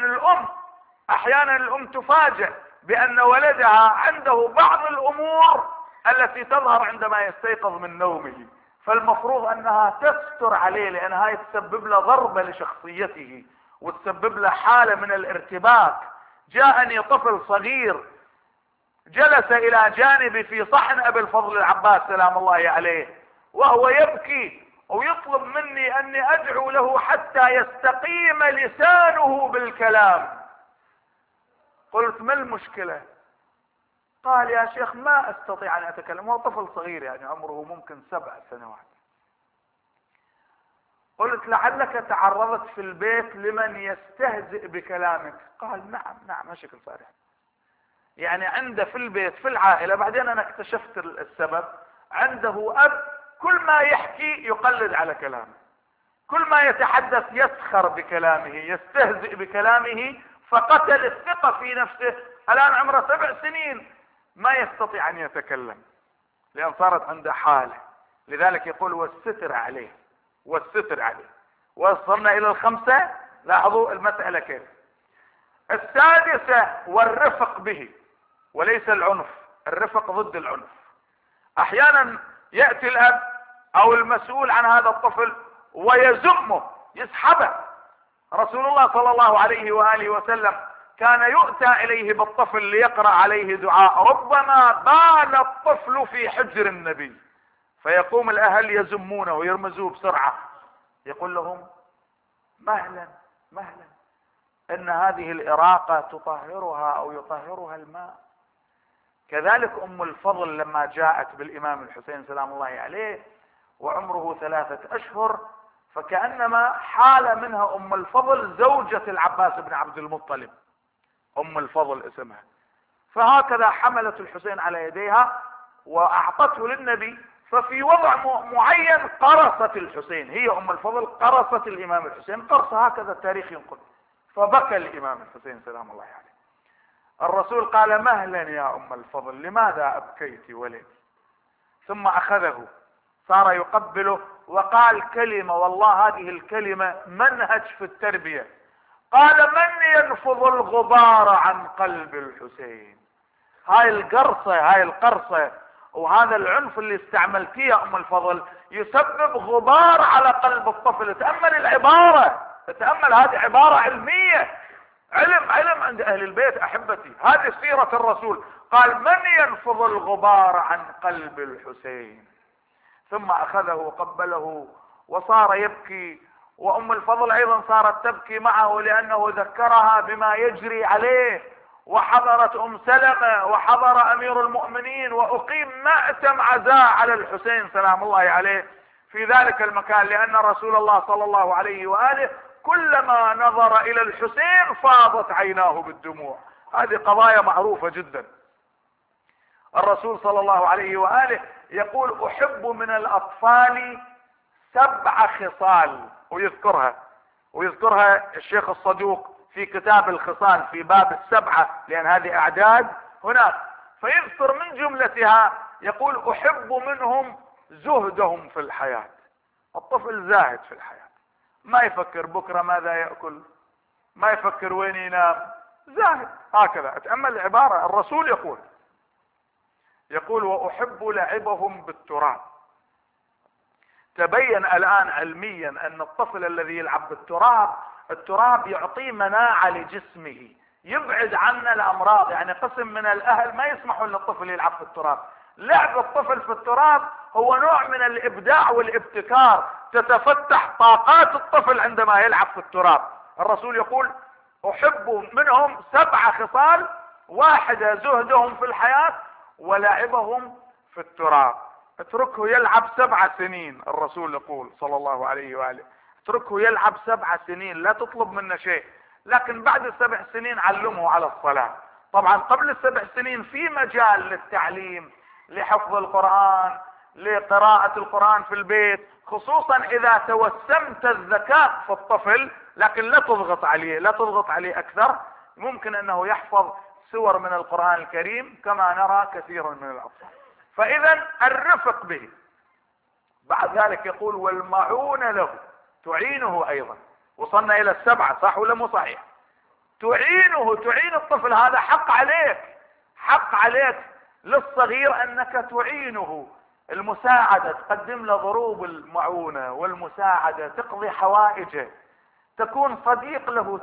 الام تفاجأ بان ولدها عنده بعض الامور التي تظهر عندما يستيقظ من نومه، فالمفروض انها تستر عليه، لان هاي تسبب له ضربة لشخصيته وتسبب له حالة من الارتباك. جاءني طفل صغير جلس الى جانبي في صحن ابي الفضل العباس سلام الله عليه وهو يبكي ويطلب مني اني ادعو له حتى يستقيم لسانه بالكلام. قلت ما المشكلة؟ قال يا شيخ ما استطيع ان اتكلم. هو طفل صغير يعني عمره ممكن 7 سنوات. قلت لعلك تعرضت في البيت لمن يستهزئ بكلامك. قال نعم هالشكل صار يعني عنده في البيت في العائلة. بعدين انا اكتشفت السبب، عنده اب كل ما يحكي يقلد على كلامه، كل ما يتحدث يسخر بكلامه، يستهزئ بكلامه، فقتل الثقة في نفسه. الان عمره 7 سنين ما يستطيع ان يتكلم لان صارت عنده حالة. لذلك يقول والستر عليه، والستر عليه. وصلنا الى 5. لاحظوا المسألة كيف. 6 والرفق به وليس العنف. الرفق ضد العنف. احيانا يأتي الاب او المسؤول عن هذا الطفل ويزمه يسحبه. رسول الله صلى الله عليه وآله وسلم كان يؤتى اليه بالطفل ليقرأ عليه دعاء، ربما بال الطفل في حجر النبي فيقوم الاهل يزمونه ويرمزوه بسرعة، يقول لهم مهلا مهلا، ان هذه الإراقة تطهرها او يطهرها الماء. كذلك ام الفضل لما جاءت بالامام الحسين سلام الله عليه وعمره 3 أشهر، فكأنما حال منها ام الفضل زوجة العباس بن عبد المطلب، ام الفضل اسمها. فهكذا حملت الحسين على يديها واعطته للنبي، ففي وضع معين قرصت الحسين، هي ام الفضل قرصت الامام الحسين قرصة، هكذا التاريخ ينقل. فبكى الامام الحسين سلام الله عليه. الرسول قال مهلا يا ام الفضل، لماذا ابكيت ولدي؟ ثم اخذه صار يقبله وقال كلمة، والله هذه الكلمة منهج في التربية. قال من ينفض الغبار عن قلب الحسين؟ هاي القرصة وهذا العنف اللي استعملتيه يا ام الفضل يسبب غبار على قلب الطفل. تأمل العبارة، تأمل، هذه عبارة علمية، علم عند اهل البيت احبتي. هذه سيرة الرسول. قال من ينفض الغبار عن قلب الحسين؟ ثم اخذه وقبله وصار يبكي، وام الفضل ايضا صارت تبكي معه لانه ذكرها بما يجري عليه. وحضرت ام سلمة وحضر امير المؤمنين، واقيم مأتم عزاء على الحسين سلام الله عليه في ذلك المكان، لان رسول الله صلى الله عليه وآله كلما نظر الى الحسين فاضت عيناه بالدموع. هذه قضايا معروفة جدا. الرسول صلى الله عليه وآله يقول احب من الاطفال 7 خصال، ويذكرها الشيخ الصدوق في كتاب الخصال في باب 7، لان هذه اعداد هناك. فيذكر من جملتها يقول احب منهم زهدهم في الحياة. الطفل زاهد في الحياة، ما يفكر بكرة ماذا يأكل، ما يفكر وين ينام، زاهد. هكذا اتأمل العبارة. الرسول يقول واحب لعبهم بالتراب. تبين الان علميا ان الطفل الذي يلعب بالتراب، التراب يعطيه مناعة لجسمه، يبعد عنا الامراض. يعني قسم من الاهل ما يسمحوا للطفل يلعب في التراب. لعب الطفل في التراب هو نوع من الابداع والابتكار، تتفتح طاقات الطفل عندما يلعب في التراب. الرسول يقول احب منهم 7 خصال، 1 زهدهم في الحياة ولعبهم في التراب. اتركه يلعب 7 سنين. الرسول يقول صلى الله عليه وآله اتركه يلعب 7 سنين، لا تطلب منه شيء، لكن بعد 7 سنين علمه على الصلاة. طبعا قبل 7 سنين في مجال للتعليم، لحفظ القرآن، لقراءة القرآن في البيت، خصوصا اذا توسمت الذكاء في الطفل، لكن لا تضغط عليه اكثر. ممكن انه يحفظ سور من القرآن الكريم كما نرى كثيرا من الاطفال. فاذا الرفق به. بعد ذلك يقول والمعونة له، تعينه ايضا. وصلنا الى 7 صح ولا مو صحيح؟ تعين الطفل. هذا حق عليك للصغير انك تعينه، المساعدة، تقدم له ضروب المعونة والمساعدة، تقضي حوائجه، تكون صديق له،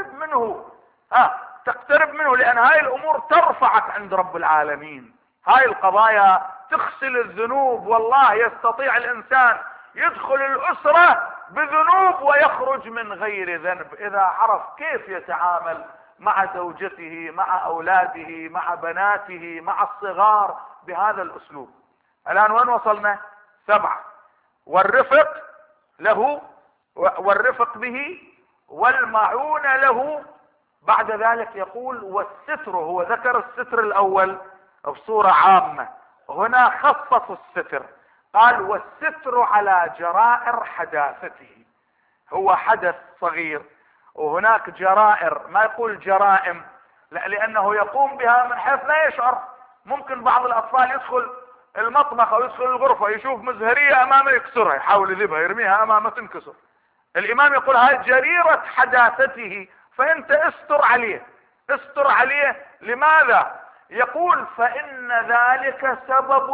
تقترب منه، لان هاي الامور ترفعك عند رب العالمين. هاي القضايا تغسل الذنوب. والله يستطيع الانسان يدخل الاسرة بذنوب ويخرج من غير ذنب اذا عرف كيف يتعامل مع زوجته، مع اولاده، مع بناته، مع الصغار بهذا الاسلوب. الان وين وصلنا؟ 7. والرفق له، والرفق به، والمعونة له. بعد ذلك يقول والستر. هو ذكر الستر الاول بصورة عامة، هنا خصص الستر. قال والستر على جرائر حداثته. هو حدث صغير وهناك جرائر، ما يقول جرائم، لا، لانه يقوم بها من حيث لا يشعر. ممكن بعض الاطفال يدخل المطبخ او يدخل الغرفة يشوف مزهرية امامه يكسرها، يحاول يذبها، يرميها امامه تنكسر. الامام يقول هاي جريرة حداثته، فانت استر عليه. لماذا؟ يقول فان ذلك سبب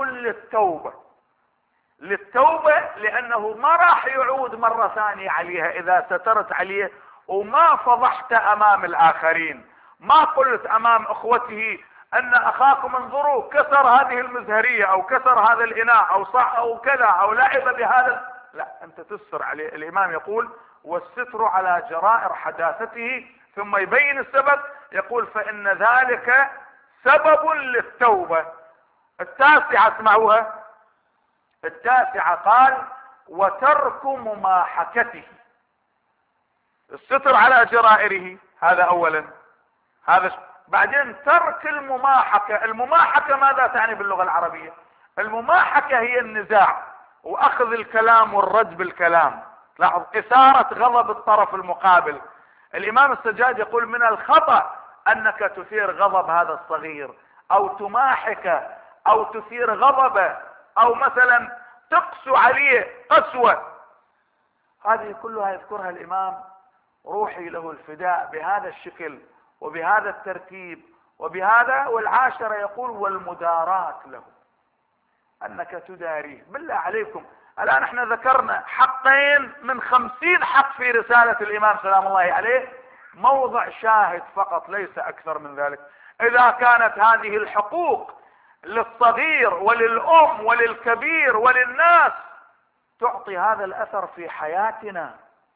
للتوبة، لانه ما راح يعود مرة ثانية عليها اذا سترت عليه وما فضحت امام الاخرين، ما قلت امام اخوته ان اخاكم انظروا كسر هذه المزهرية او كسر هذا الاناء او صح او كذا او لعب بهذا. لا، انت تستر عليه. الامام يقول والستر على جرائر حداثته، ثم يبين السبب. يقول فان ذلك سبب للتوبة. 9 اسمعوها. 9 قال وترك مماحكته. الستر على جرائره هذا اولا، بعدين ترك المماحكة. المماحكة ماذا تعني باللغة العربية؟ المماحكة هي النزاع واخذ الكلام والرد بالكلام. لاحظ، اثارة غضب الطرف المقابل. الامام السجاد يقول من الخطأ انك تثير غضب هذا الصغير او تماحكه او تثير غضبه او مثلا تقسو عليه قسوة. هذه كلها يذكرها الامام روحي له الفداء بهذا الشكل وبهذا الترتيب وبهذا. والعاشرة يقول والمداراة له، انك تداريه. بالله عليكم، الان احنا ذكرنا حقين من 50 حق في رسالة الامام سلام الله عليه، موضع شاهد فقط ليس اكثر من ذلك. اذا كانت هذه الحقوق للصغير وللام وللكبير وللناس تعطي هذا الاثر في حياتنا،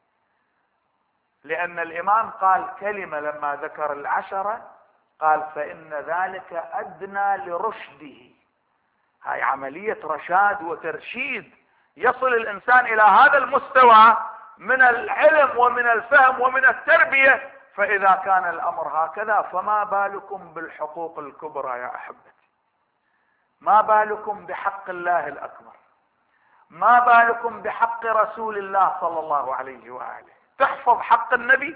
لان الامام قال كلمة لما ذكر العشرة، قال فان ذلك ادنى لرشده. هاي عملية رشاد وترشيد، يصل الانسان الى هذا المستوى من العلم ومن الفهم ومن التربية. فاذا كان الامر هكذا فما بالكم بالحقوق الكبرى يا احبتي؟ ما بالكم بحق الله الاكبر؟ ما بالكم بحق رسول الله صلى الله عليه وآله؟ تحفظ حق النبي،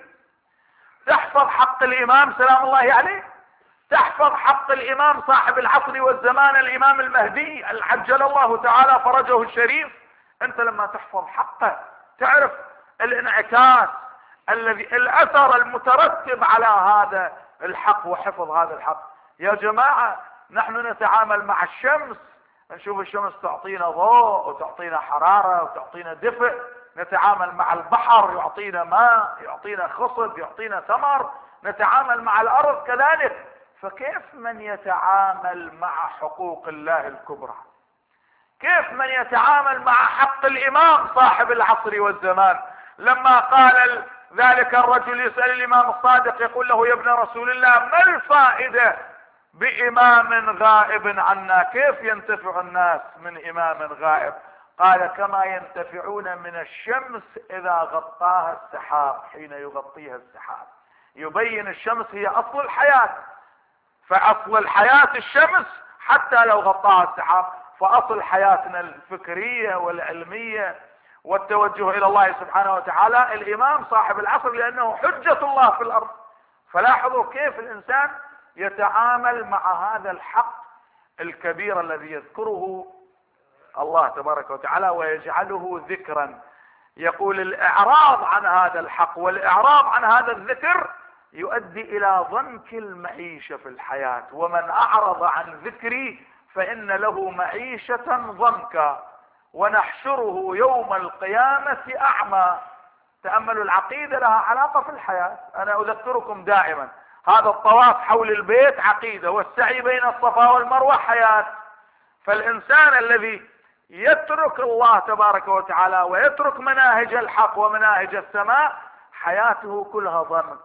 تحفظ حق الامام سلام الله عليه، تحفظ حق الامام صاحب العصر والزمان الامام المهدي عجل الله تعالى فرجه الشريف. انت لما تحفظ حقه تعرف الانعكاس الذي الاثر المترتب على هذا الحق وحفظ هذا الحق. يا جماعة نحن نتعامل مع الشمس، نشوف الشمس تعطينا ضوء وتعطينا حرارة وتعطينا دفء، نتعامل مع البحر يعطينا ماء يعطينا خصب يعطينا ثمر، نتعامل مع الارض كذلك. فكيف من يتعامل مع حقوق الله الكبرى؟ كيف من يتعامل مع حق الامام صاحب العصر والزمان؟ لما قال ذلك الرجل يسأل الامام الصادق يقول له يا ابن رسول الله ما الفائدة بامام غائب عنا؟ كيف ينتفع الناس من امام غائب؟ قال كما ينتفعون من الشمس اذا غطاها السحاب، حين يغطيها السحاب. يبين الشمس هي اصل الحياة، فاصل الحياة الشمس حتى لو غطاها السحاب. فاصل حياتنا الفكرية والعلمية والتوجه الى الله سبحانه وتعالى الامام صاحب العصر، لانه حجة الله في الارض. فلاحظوا كيف الانسان يتعامل مع هذا الحق الكبير الذي يذكره الله تبارك وتعالى ويجعله ذكرا. يقول الاعراض عن هذا الحق والاعراض عن هذا الذكر يؤدي الى ضنك المعيشة في الحياة. ومن اعرض عن ذكري فان له معيشة ضنكا ونحشره يوم القيامة اعمى. تأملوا العقيدة لها علاقة في الحياة. انا اذكركم دائما هذا الطواف حول البيت عقيدة، والسعي بين الصفا والمروة حياة. فالانسان الذي يترك الله تبارك وتعالى ويترك مناهج الحق ومناهج السماء حياته كلها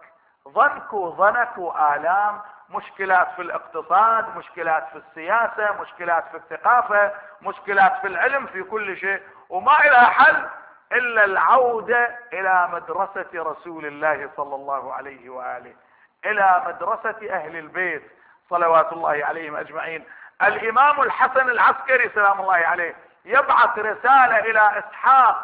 ضنك وضنك وآلام، مشكلات في الاقتصاد، مشكلات في السياسة، مشكلات في الثقافة، مشكلات في العلم، في كل شيء، وما لها حل الا العودة الى مدرسة رسول الله صلى الله عليه وآله، الى مدرسة اهل البيت صلوات الله عليهم اجمعين. الامام الحسن العسكري سلام الله عليه يبعث رسالة الى اسحاق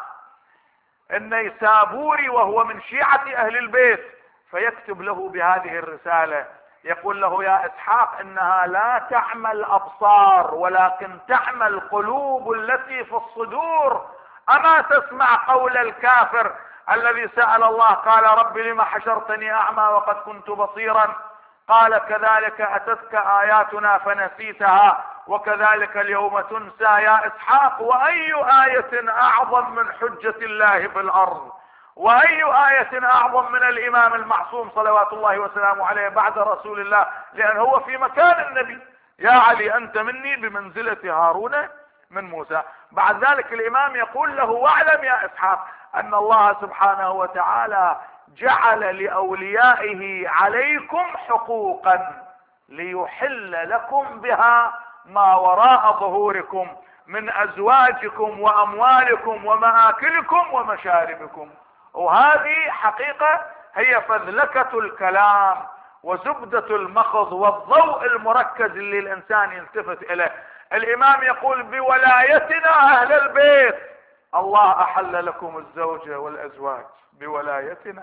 النيسابوري وهو من شيعة اهل البيت، فيكتب له بهذه الرسالة يقول له يا اسحاق انها لا تعمى الابصار ولكن تعمى القلوب التي في الصدور. اما تسمع قول الكافر الذي سأل الله قال رب لما حشرتني اعمى وقد كنت بصيرا؟ قال كذلك اتتك اياتنا فنسيتها وكذلك اليوم تنسى يا اسحاق. واي آية اعظم من حجة الله في الارض؟ واي آية اعظم من الامام المعصوم صلوات الله وسلامه عليه بعد رسول الله؟ لان هو في مكان النبي. يا علي انت مني بمنزلة هارون من موسى. بعد ذلك الامام يقول له واعلم يا اسحاق ان الله سبحانه وتعالى جعل لاوليائه عليكم حقوقا ليحل لكم بها ما وراء ظهوركم من ازواجكم واموالكم ومآكلكم ومشاربكم. وهذه حقيقة هي فذلكة الكلام وزبدة المخض والضوء المركز اللي الانسان يلتفت اليه. الامام يقول بولايتنا اهل البيت الله احل لكم الزوجة والازواج بولايتنا،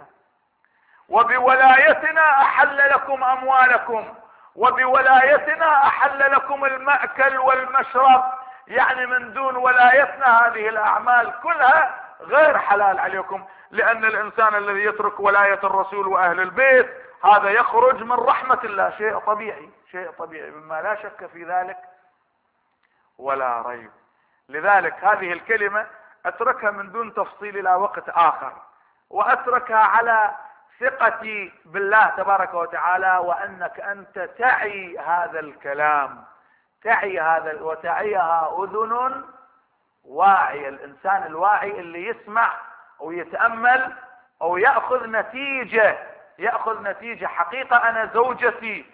وبولايتنا احل لكم اموالكم، وبولايتنا احل لكم المأكل والمشرب. يعني من دون ولايتنا هذه الاعمال كلها غير حلال عليكم. لان الانسان الذي يترك ولاية الرسول واهل البيت هذا يخرج من رحمة الله، شيء طبيعي، شيء طبيعي مما لا شك في ذلك ولا ريب. لذلك هذه الكلمة اتركها من دون تفصيل الى وقت اخر، واتركها على ثقتي بالله تبارك وتعالى وأنك أنت تعي هذا الكلام، تعي هذا وتعيها أذن واعي. الإنسان الواعي اللي يسمع ويتأمل أو يأخذ نتيجة حقيقة. أنا زوجتي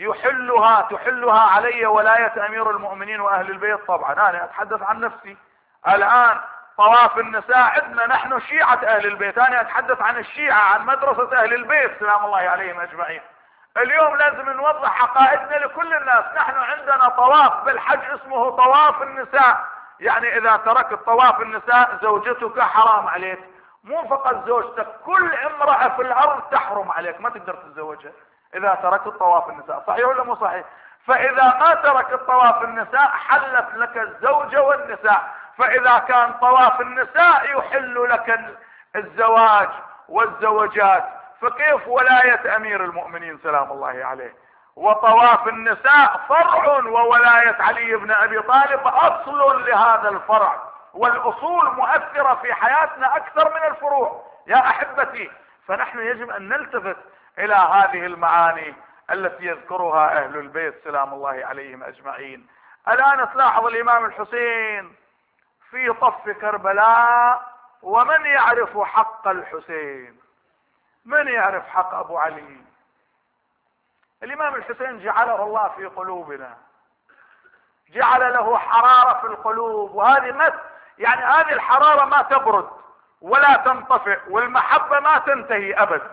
تحلها علي ولاية أمير المؤمنين وأهل البيت. طبعا أنا أتحدث عن نفسي الآن. طواف النساء عندنا نحن شيعة أهل البيت، أنا أتحدث عن الشيعة، عن مدرسة أهل البيت سلام الله عليهم أجمعين. اليوم لازم نوضح حقائدنا لكل الناس. نحن عندنا طواف بالحج اسمه طواف النساء، يعني إذا تركت طواف النساء زوجتك حرام عليك. مو فقط زوجتك، كل امرأة في الأرض تحرم عليك، ما تقدر تتزوجها إذا تركت طواف النساء. صحيح ولا مو صحيح؟ فإذا ما تركت طواف النساء حلت لك الزوجة والنساء. فإذا كان طواف النساء يحل لك الزواج والزوجات، فكيف ولاية أمير المؤمنين سلام الله عليه؟ وطواف النساء فرع، وولاية علي بن أبي طالب أصل لهذا الفرع، والأصول مؤثرة في حياتنا أكثر من الفروع يا أحبتي. فنحن يجب أن نلتفت إلى هذه المعاني التي يذكرها أهل البيت سلام الله عليهم أجمعين. الآن تلاحظ الإمام الحسين في طف كربلاء، ومن يعرف حق الحسين؟ من يعرف حق أبو علي؟ الإمام الحسين جعله الله في قلوبنا، جعل له حرارة في القلوب، وهذه يعني هذه الحرارة ما تبرد ولا تنطفئ، والمحبة ما تنتهي أبدا.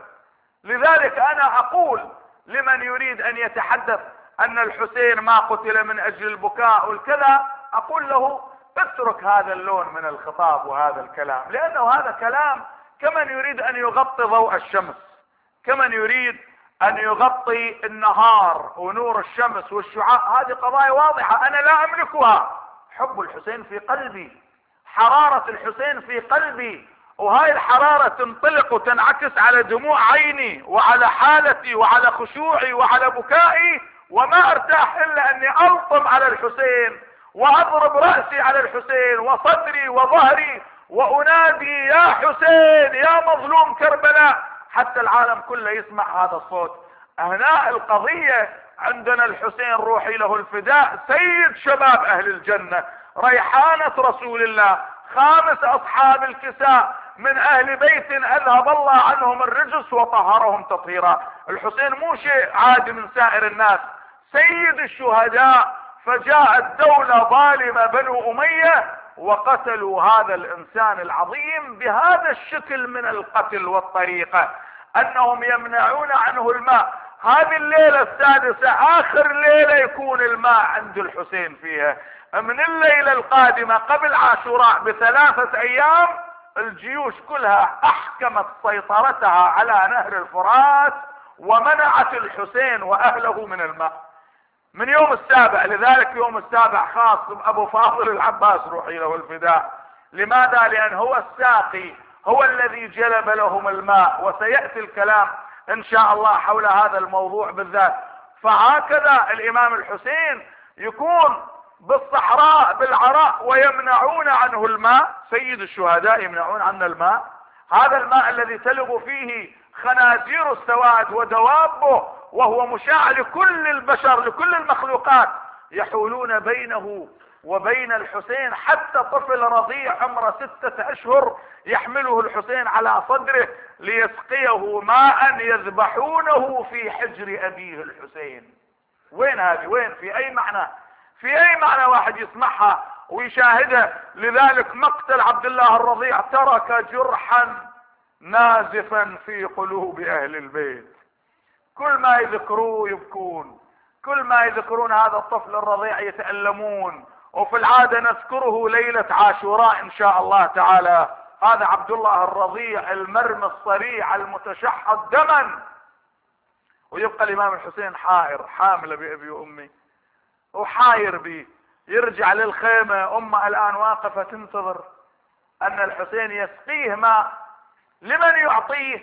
لذلك أنا أقول لمن يريد أن يتحدث أن الحسين ما قتل من أجل البكاء والكذا، أقول له اترك هذا اللون من الخطاب وهذا الكلام، لأنه هذا كلام كمن يريد أن يغطي ضوء الشمس، كمن يريد أن يغطي النهار ونور الشمس والشعاع. هذه قضايا واضحة أنا لا أملكها. حب الحسين في قلبي، حرارة الحسين في قلبي، وهاي الحرارة تنطلق وتنعكس على دموع عيني وعلى حالتي وعلى خشوعي وعلى بكائي، وما ارتاح إلا أني ألطم على الحسين وأضرب رأسي على الحسين وصدري وظهري وأنادي يا حسين يا مظلوم كربلاء، حتى العالم كله يسمع هذا الصوت. هنا القضية عندنا الحسين روحي له الفداء، سيد شباب أهل الجنة، ريحانة رسول الله، خامس أصحاب الكساء، من أهل بيت أذهب الله عنهم الرجس وطهرهم تطهيرا. الحسين مو شيء عادي من سائر الناس، سيد الشهداء. فجاءت دولة ظالمة بنو أمية وقتلوا هذا الإنسان العظيم بهذا الشكل من القتل والطريقة، أنهم يمنعون عنه الماء. هذه الليلة السادسة آخر ليلة يكون الماء عند الحسين فيها. من الليلة القادمة قبل عاشوراء ب3 أيام الجيوش كلها أحكمت سيطرتها على نهر الفرات ومنعت الحسين وأهله من الماء من يوم السابع. لذلك يوم السابع خاص بأبو فاضل العباس روحي له الفداء. لماذا؟ لأن هو الساقي، هو الذي جلب لهم الماء، وسيأتي الكلام إن شاء الله حول هذا الموضوع بالذات. فهكذا الإمام الحسين يكون بالصحراء بالعراء ويمنعون عنه الماء، سيد الشهداء يمنعون عنا الماء، هذا الماء الذي تلغ فيه خنازير السواد ودوابه، وهو مشاع لكل البشر لكل المخلوقات، يحولون بينه وبين الحسين. حتى طفل رضيع عمره 6 أشهر يحمله الحسين على صدره ليسقيه ماء يذبحونه في حجر أبيه الحسين. وين هذه؟ وين؟ في أي معنى؟ في أي معنى واحد يسمعها ويشاهدها؟ لذلك مقتل عبد الله الرضيع ترك جرحا نازفا في قلوب أهل البيت، كل ما يذكروه يبكون، كل ما يذكرون هذا الطفل الرضيع يتألمون. وفي العادة نذكره ليلة عاشوراء إن شاء الله تعالى. هذا عبد الله الرضيع المرمي الصريع المتشحط دما، ويبقى الإمام الحسين حائر حامل بأبي وأمي وحاير بي. يرجع للخيمة، أمه الآن واقفة تنتظر أن الحسين يسقيه ماء. لمن يعطيه؟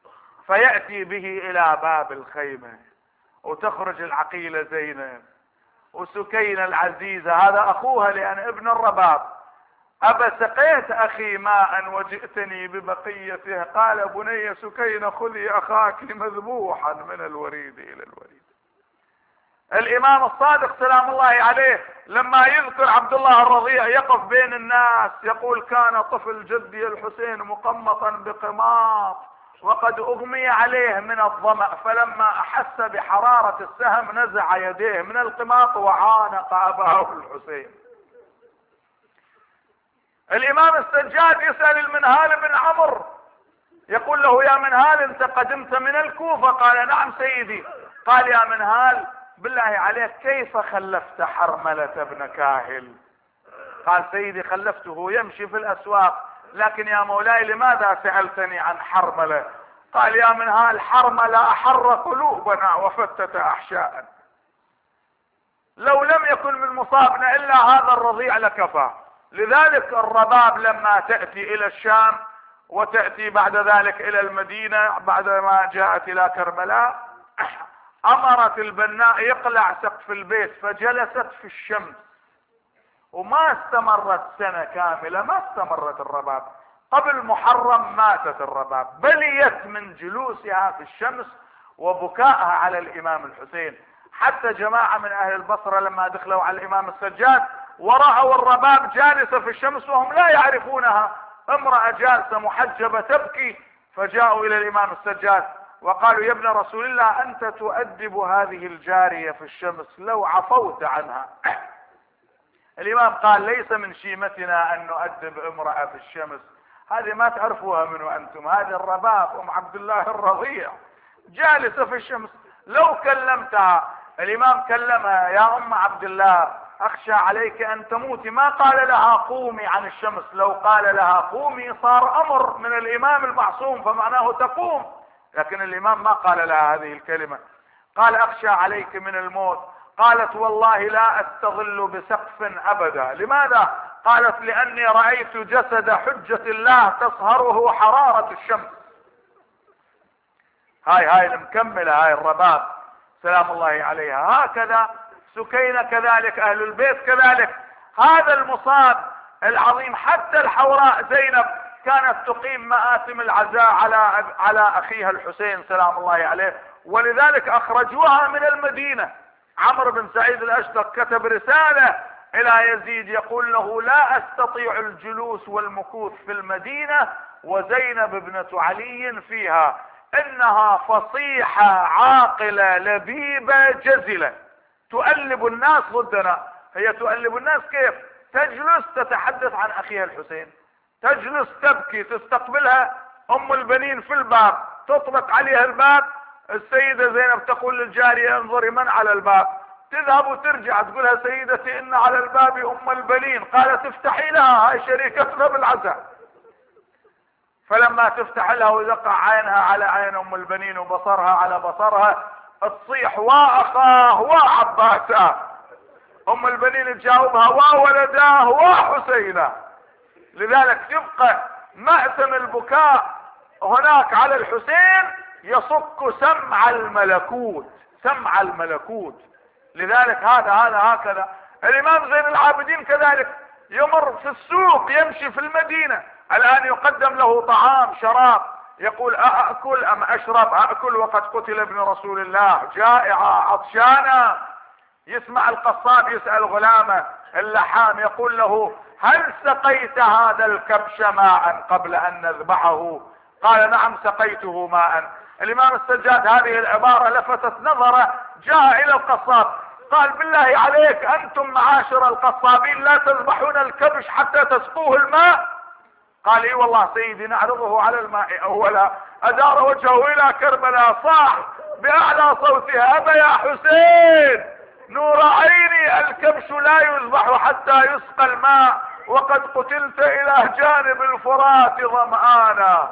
فيأتي به إلى باب الخيمة، وتخرج العقيلة زينب وسكينة العزيزة، هذا أخوها لأن ابن الرباب، أبا سقيت أخي ماء وجئتني ببقيته؟ قال بني سكينة خذي أخاك مذبوحا من الوريد إلى الوريد. الإمام الصادق سلام الله عليه لما يذكر عبد الله الرضيع يقف بين الناس يقول كان طفل جدي الحسين مقمطا بقماط وقد أغمي عليه من الظمأ، فلما أحس بحرارة السهم نزع يديه من القماط وعانق أباه الحسين. الإمام السجاد يسأل المنهال بن عمرو يقول له يا منهال انت قدمت من الكوفة؟ قال نعم سيدي. قال يا منهال بالله عليك كيف خلفت حرملة بن كاهل؟ قال سيدي خلفته يمشي في الأسواق، لكن يا مولاي لماذا سألتني عن حرملة؟ قال يا منهال حرملة أحر قلوبنا وفتت أحشاء، لو لم يكن من مصابنا إلا هذا الرضيع لكفى. لذلك الرباب لما تأتي إلى الشام وتأتي بعد ذلك إلى المدينة بعدما جاءت إلى كربلاء أمرت البناء يقلع سقف البيت، فجلست في الشمس وما استمرت سنة كاملة، ما استمرت الرباب. قبل محرم ماتت الرباب، بليت من جلوسها في الشمس وبكائها على الإمام الحسين. حتى جماعة من أهل البصرة لما دخلوا على الإمام السجاد ورأوا الرباب جالسة في الشمس وهم لا يعرفونها، امرأة جالسة محجبة تبكي، فجاءوا إلى الإمام السجاد وقالوا يا ابن رسول الله أنت تؤدب هذه الجارية في الشمس، لو عفوت عنها. الإمام قال ليس من شيمتنا أن نؤدب امرأة في الشمس، هذه ما تعرفوها من وأنتم، هذه الرباب أم عبد الله الرضيع جالسة في الشمس، لو كلمتها. الإمام كلمها يا أم عبد الله أخشى عليك أن تموتي، ما قال لها قومي عن الشمس، لو قال لها قومي صار أمر من الإمام المعصوم فمعناه تقوم، لكن الإمام ما قال لها هذه الكلمة. قال أخشى عليك من الموت. قالت والله لا أستظل بسقف أبدا. لماذا؟ قالت لأني رأيت جسد حجة الله تصهره حرارة الشمس. هاي المكملة، هاي الرباب سلام الله عليها. هكذا سكينة كذلك، أهل البيت كذلك. هذا المصاب العظيم. حتى الحوراء زينب كانت تقيم مآتم العزاء على أخيها الحسين سلام الله عليه، ولذلك أخرجوها من المدينة. عمرو بن سعيد الأشتر كتب رسالة إلى يزيد يقول له لا أستطيع الجلوس والمكوث في المدينة وزينب ابنة علي فيها، إنها فصيحة عاقلة لبيبة جزلة تؤلب الناس ضدنا. هي تؤلب الناس كيف؟ تجلس تتحدث عن أخيها الحسين، تجلس تبكي، تستقبلها أم البنين في الباب، تطرق عليها الباب، السيدة زينب تقول للجارية انظري من على الباب، تذهب وترجع تقولها سيدتي إن على الباب أم البنين. قالت افتحي لها، هاي شريكتنا بالعزاء. فلما تفتح لها ويقع عينها على عين أم البنين وبصرها على بصرها تصيح وأخاه وعباساه. أم البنين تجاوبها وولداه وحسينه. لذلك تبقى مأثم البكاء هناك على الحسين يصك سمع الملكوت، سمع الملكوت. لذلك هذا هكذا. الإمام زين العابدين كذلك يمر في السوق، يمشي في المدينة، الآن يقدم له طعام شراب، يقول أأكل أم أشرب؟ أأكل وقد قتل ابن رسول الله، جائعة عطشانة. يسمع القصاب يسأل غلامه اللحام يقول له هل سقيت هذا الكبش ماء قبل أن نذبحه؟ قال نعم سقيته ماء. الإمام السجاد هذه العبارة لفتت نظره، جاء إلى القصاب قال بالله عليك أنتم معاشر القصابين لا تذبحون الكبش حتى تسقوه الماء؟ قال اي والله سيدي نعرضه على الماء اولا. ادار وجهه الى كربلاء صاح باعلى صوتها ابا يا حسين نور عيني الكبش لا يذبح حتى يسقى الماء وقد قتلت الى جانب الفرات ظمآنا.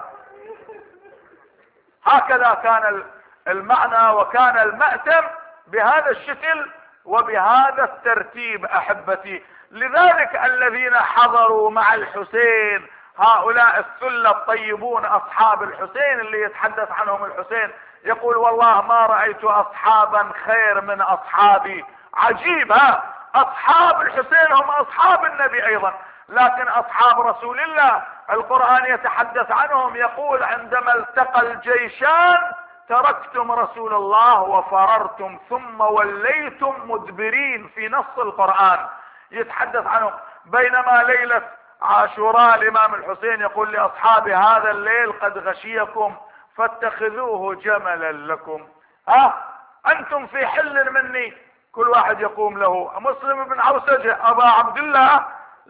هكذا كان المعنى وكان المأتم بهذا الشكل وبهذا الترتيب احبتي. لذلك الذين حضروا مع الحسين هؤلاء الثلة الطيبون اصحاب الحسين اللي يتحدث عنهم الحسين يقول والله ما رأيت اصحابا خير من اصحابي. عجيب، اصحاب الحسين هم اصحاب النبي ايضا، لكن اصحاب رسول الله القرآن يتحدث عنهم، يقول عندما التقى الجيشان تركتم رسول الله وفررتم ثم وليتم مدبرين، في نص القرآن يتحدث عنهم. بينما ليلة عاشوراء الامام الحسين يقول لاصحابه هذا الليل قد غشيكم فاتخذوه جملا لكم. انتم في حل مني. كل واحد يقوم له. مسلم بن عوسجة: ابا عبد الله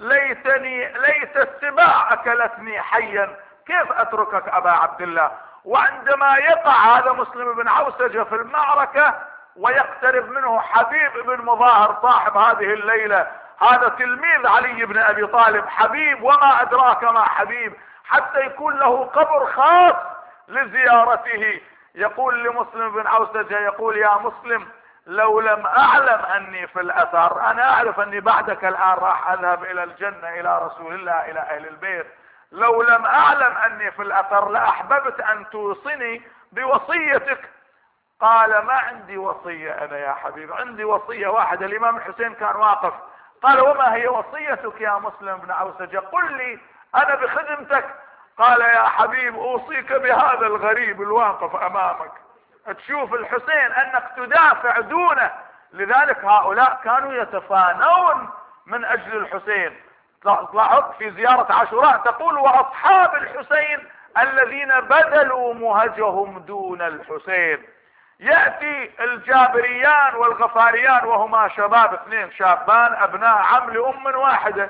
ليت السباع اكلتني حيا، كيف اتركك ابا عبد الله؟ وعندما يقع هذا مسلم بن عوسجة في المعركة ويقترب منه حبيب بن مظاهر صاحب هذه الليلة، هذا تلميذ علي بن ابي طالب، حبيب وما ادراك ما حبيب، حتى يكون له قبر خاص لزيارته، يقول لمسلم بن عوسجة، يقول: يا مسلم لو لم اعلم اني في الاثر، انا اعرف اني بعدك الان راح اذهب الى الجنة الى رسول الله الى اهل البيت، لو لم اعلم اني في الاثر لاحببت ان توصني بوصيتك. قال: ما عندي وصية انا يا حبيب، عندي وصية واحدة. الامام الحسين كان واقف، قال: وما هي وصيتك يا مسلم بن عوسجة؟ قل لي انا بخدمتك. قال: يا حبيب اوصيك بهذا الغريب الواقف امامك، تشوف الحسين انك تدافع دونه. لذلك هؤلاء كانوا يتفانون من اجل الحسين. لاحظ في زيارة عاشوراء تقول: واصحاب الحسين الذين بذلوا مهجهم دون الحسين. يأتي الجابريان والغفاريان وهما شباب، اثنين شابان ابناء عم لام واحدة،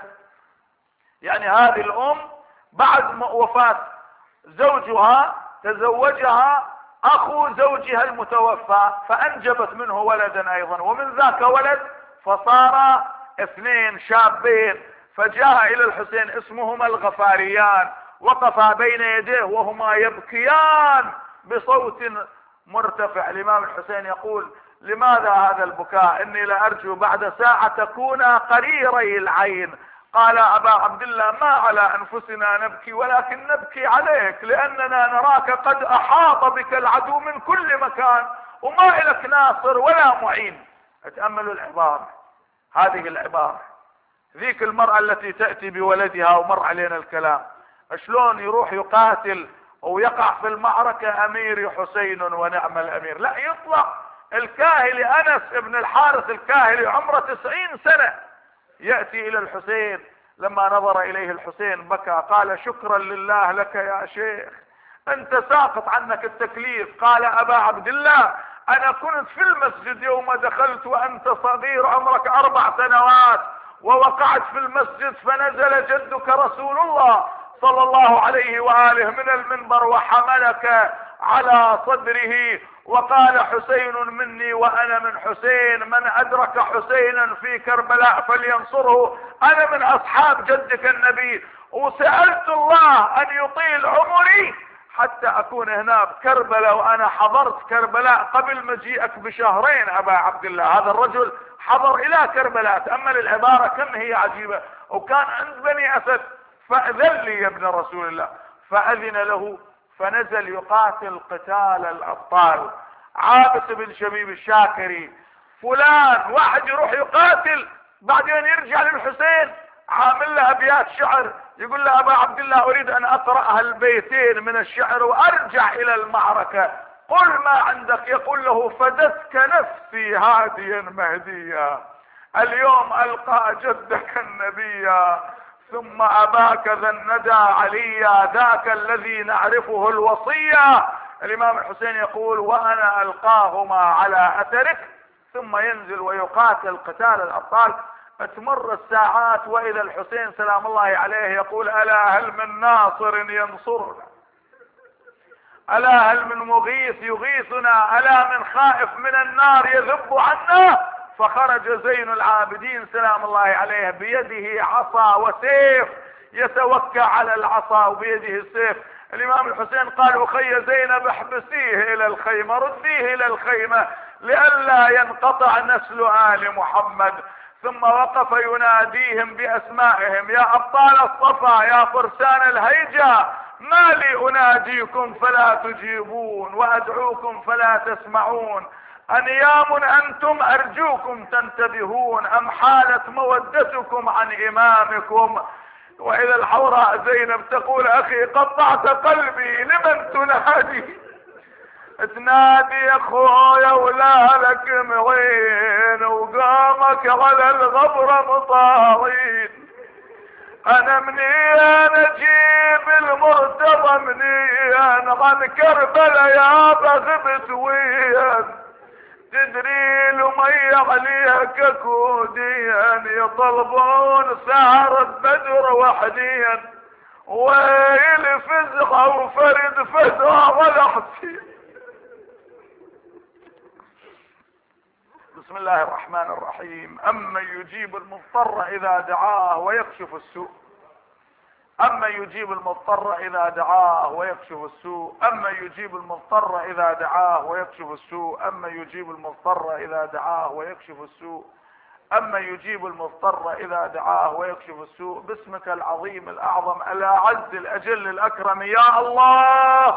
يعني هذه الام بعد وفاة زوجها تزوجها اخو زوجها المتوفى فانجبت منه ولدا ايضا، ومن ذاك ولد فصار اثنين شابين. فجاء الى الحسين اسمهما الغفاريان، وقفا بين يديه وهما يبكيان بصوت مرتفع. الامام الحسين يقول: لماذا هذا البكاء؟ اني لارجو بعد ساعة تكونا قريري العين. قال: ابا عبد الله ما على انفسنا نبكي ولكن نبكي عليك، لاننا نراك قد احاط بك العدو من كل مكان وما لك ناصر ولا معين. اتأملوا العبارة، هذه العبارة. ذيك المرأة التي تأتي بولدها ومر علينا الكلام، شلون يروح يقاتل ويقع في المعركة امير حسين ونعم الامير، لا يطلع الكاهلي انس ابن الحارث الكاهلي عمره 90 سنة يأتي الى الحسين. لما نظر اليه الحسين بكى، قال: شكرا لله لك يا شيخ، انت ساقط عنك التكليف. قال: ابا عبد الله انا كنت في المسجد يوم دخلت وانت صغير عمرك 4 سنوات، ووقعت في المسجد فنزل جدك رسول الله صلى الله عليه وآله من المنبر وحملك على صدره وقال: حسين مني وانا من حسين، من ادرك حسينا في كربلاء فلينصره، انا من اصحاب جدك النبي، وسألت الله ان يطيل عمري حتى اكون هنا بكربلاء، وانا حضرت كربلاء قبل مجيئك بشهرين ابا عبد الله. هذا الرجل حضر الى كربلاء. تأمل العبارة كم هي عجيبة. وكان عند بني اسد: فأذن لي يا ابن رسول الله، فأذن له فنزل يقاتل قتال الأبطال. عابس بن شبيب الشاكري فلان، واحد يروح يقاتل بعدين يرجع للحسين عامل له أبيات شعر، يقول له: أبا عبد الله أريد أن أقرأ البيتين من الشعر وأرجع إلى المعركة، قل ما عندك. يقول له: فدتك نفسي هاديا مهديا، اليوم ألقى جدك النبيا، ثم اباك ذا الندى عليا، ذاك الذي نعرفه الوصية. الامام الحسين يقول: وانا القاهما على اثرك، ثم ينزل ويقاتل قتال الابطال. تمر الساعات واذا الحسين سلام الله عليه يقول: الا هل من ناصر ينصرنا، الا هل من مغيث يغيثنا، الا من خائف من النار يذب عنا. فخرج زين العابدين سلام الله عليه بيده عصا وسيف، يتوكى على العصا وبيده السيف. الامام الحسين قال: اخي زينب احبسيه الى الخيمة، رديه الى الخيمة لئلا ينقطع نسل آل محمد. ثم وقف يناديهم باسمائهم: يا ابطال الصفا، يا فرسان الهيجة، ما لي اناديكم فلا تجيبون وادعوكم فلا تسمعون، انيام انتم ارجوكم تنتبهون، ام حالت مودتكم عن امامكم. واذا الحوراء زينب تقول اخي قطعت قلبي لمن تنادي؟ تنادي يا اخويا ولا لك معين وقامك على الغبرة مطاوين. انا منين اجيب المرتضى منين عن كربلاء يا بغبت وين؟ تدري المي عليها ككودين يطلبون سهر بدر وحدين. ويل فزعة وفرد فزعة ولا حسين. بسم الله الرحمن الرحيم. أمن يجيب المضطر إذا دعاه ويكشف السوء. أمن يجيب المضطر إذا دعاه ويكشف السوء. أمن يجيب المضطر إذا دعاه ويكشف السوء. أمن يجيب المضطر إذا دعاه ويكشف السوء. أمن يجيب المضطر إذا دعاه ويكشف السوء. باسمك العظيم الأعظم الأعز الأجل الأكرم يا الله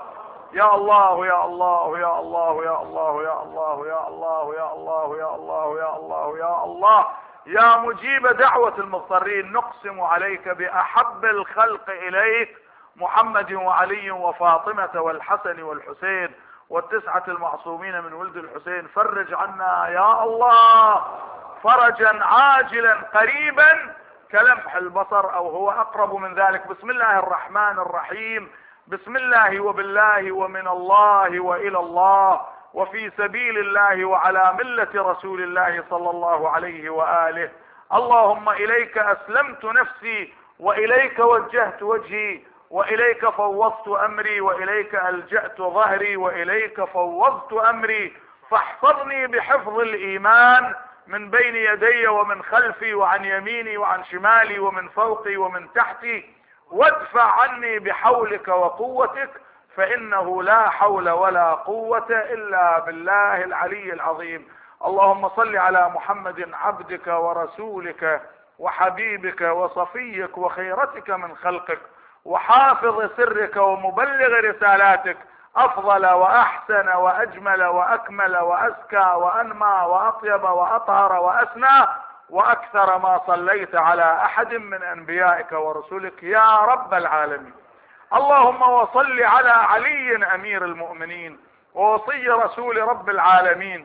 يا الله يا الله يا الله يا الله يا الله يا الله يا الله يا الله يا الله يا الله يا مجيب دعوة المضطرين. نقسم عليك بأحب الخلق إليك محمد وعلي وفاطمة والحسن والحسين والتسعة المعصومين من ولد الحسين. فرج عنا يا الله فرجا عاجلا قريبا كلمح البصر او هو اقرب من ذلك. بسم الله الرحمن الرحيم. بسم الله وبالله ومن الله والى الله وفي سبيل الله وعلى ملة رسول الله صلى الله عليه وآله. اللهم إليك أسلمت نفسي وإليك وجهت وجهي وإليك فوضت أمري وإليك ألجأت ظهري وإليك فوضت أمري. فاحفظني بحفظ الإيمان من بين يدي ومن خلفي وعن يميني وعن شمالي ومن فوقي ومن تحتي. وادفع عني بحولك وقوتك فإنه لا حول ولا قوة إلا بالله العلي العظيم. اللهم صل على محمد عبدك ورسولك وحبيبك وصفيك وخيرتك من خلقك وحافظ سرك ومبلغ رسالاتك. أفضل وأحسن وأجمل وأكمل وأزكى وأنمى وأطيب وأطهر وأسنى وأكثر ما صليت على أحد من أنبيائك ورسلك يا رب العالمين. اللهم وصل على علي أمير المؤمنين ووصي رسول رب العالمين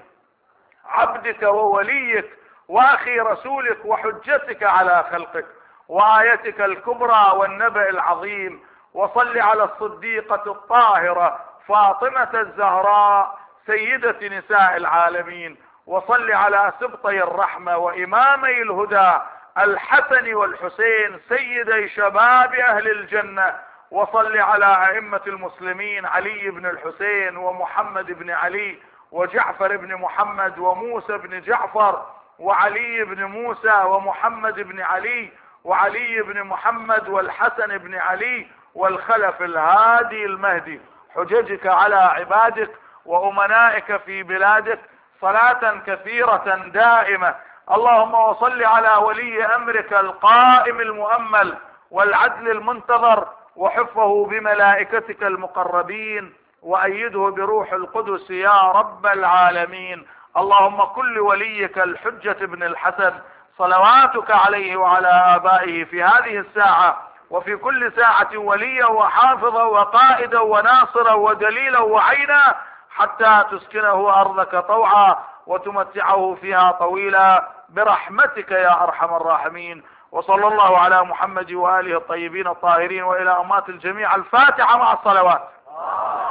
عبدك ووليك وأخي رسولك وحجتك على خلقك وآيتك الكبرى والنبأ العظيم. وصل على الصديقة الطاهرة فاطمة الزهراء سيدة نساء العالمين. وصل على سبطي الرحمة وإمامي الهدى الحسن والحسين سيدي شباب أهل الجنة. وصل على أئمة المسلمين علي بن الحسين ومحمد بن علي وجعفر بن محمد وموسى بن جعفر وعلي بن موسى ومحمد بن علي وعلي بن محمد والحسن بن علي والخلف الهادي المهدي. حججك على عبادك وأمنائك في بلادك صلاة كثيرة دائمة. اللهم وصل على ولي أمرك القائم المؤمل والعدل المنتظر وحفه بملائكتك المقربين وأيده بروح القدس يا رب العالمين. اللهم كل وليك الحجة بن الحسن صلواتك عليه وعلى آبائه في هذه الساعة وفي كل ساعة وليا وحافظا وقائدا وناصرا ودليلا وعينا حتى تسكنه أرضك طوعا وتمتعه فيها طويلا برحمتك يا أرحم الراحمين. وصلى الله على محمد وآله الطيبين الطاهرين وإلى أمات الجميع. الفاتحة مع الصلوات.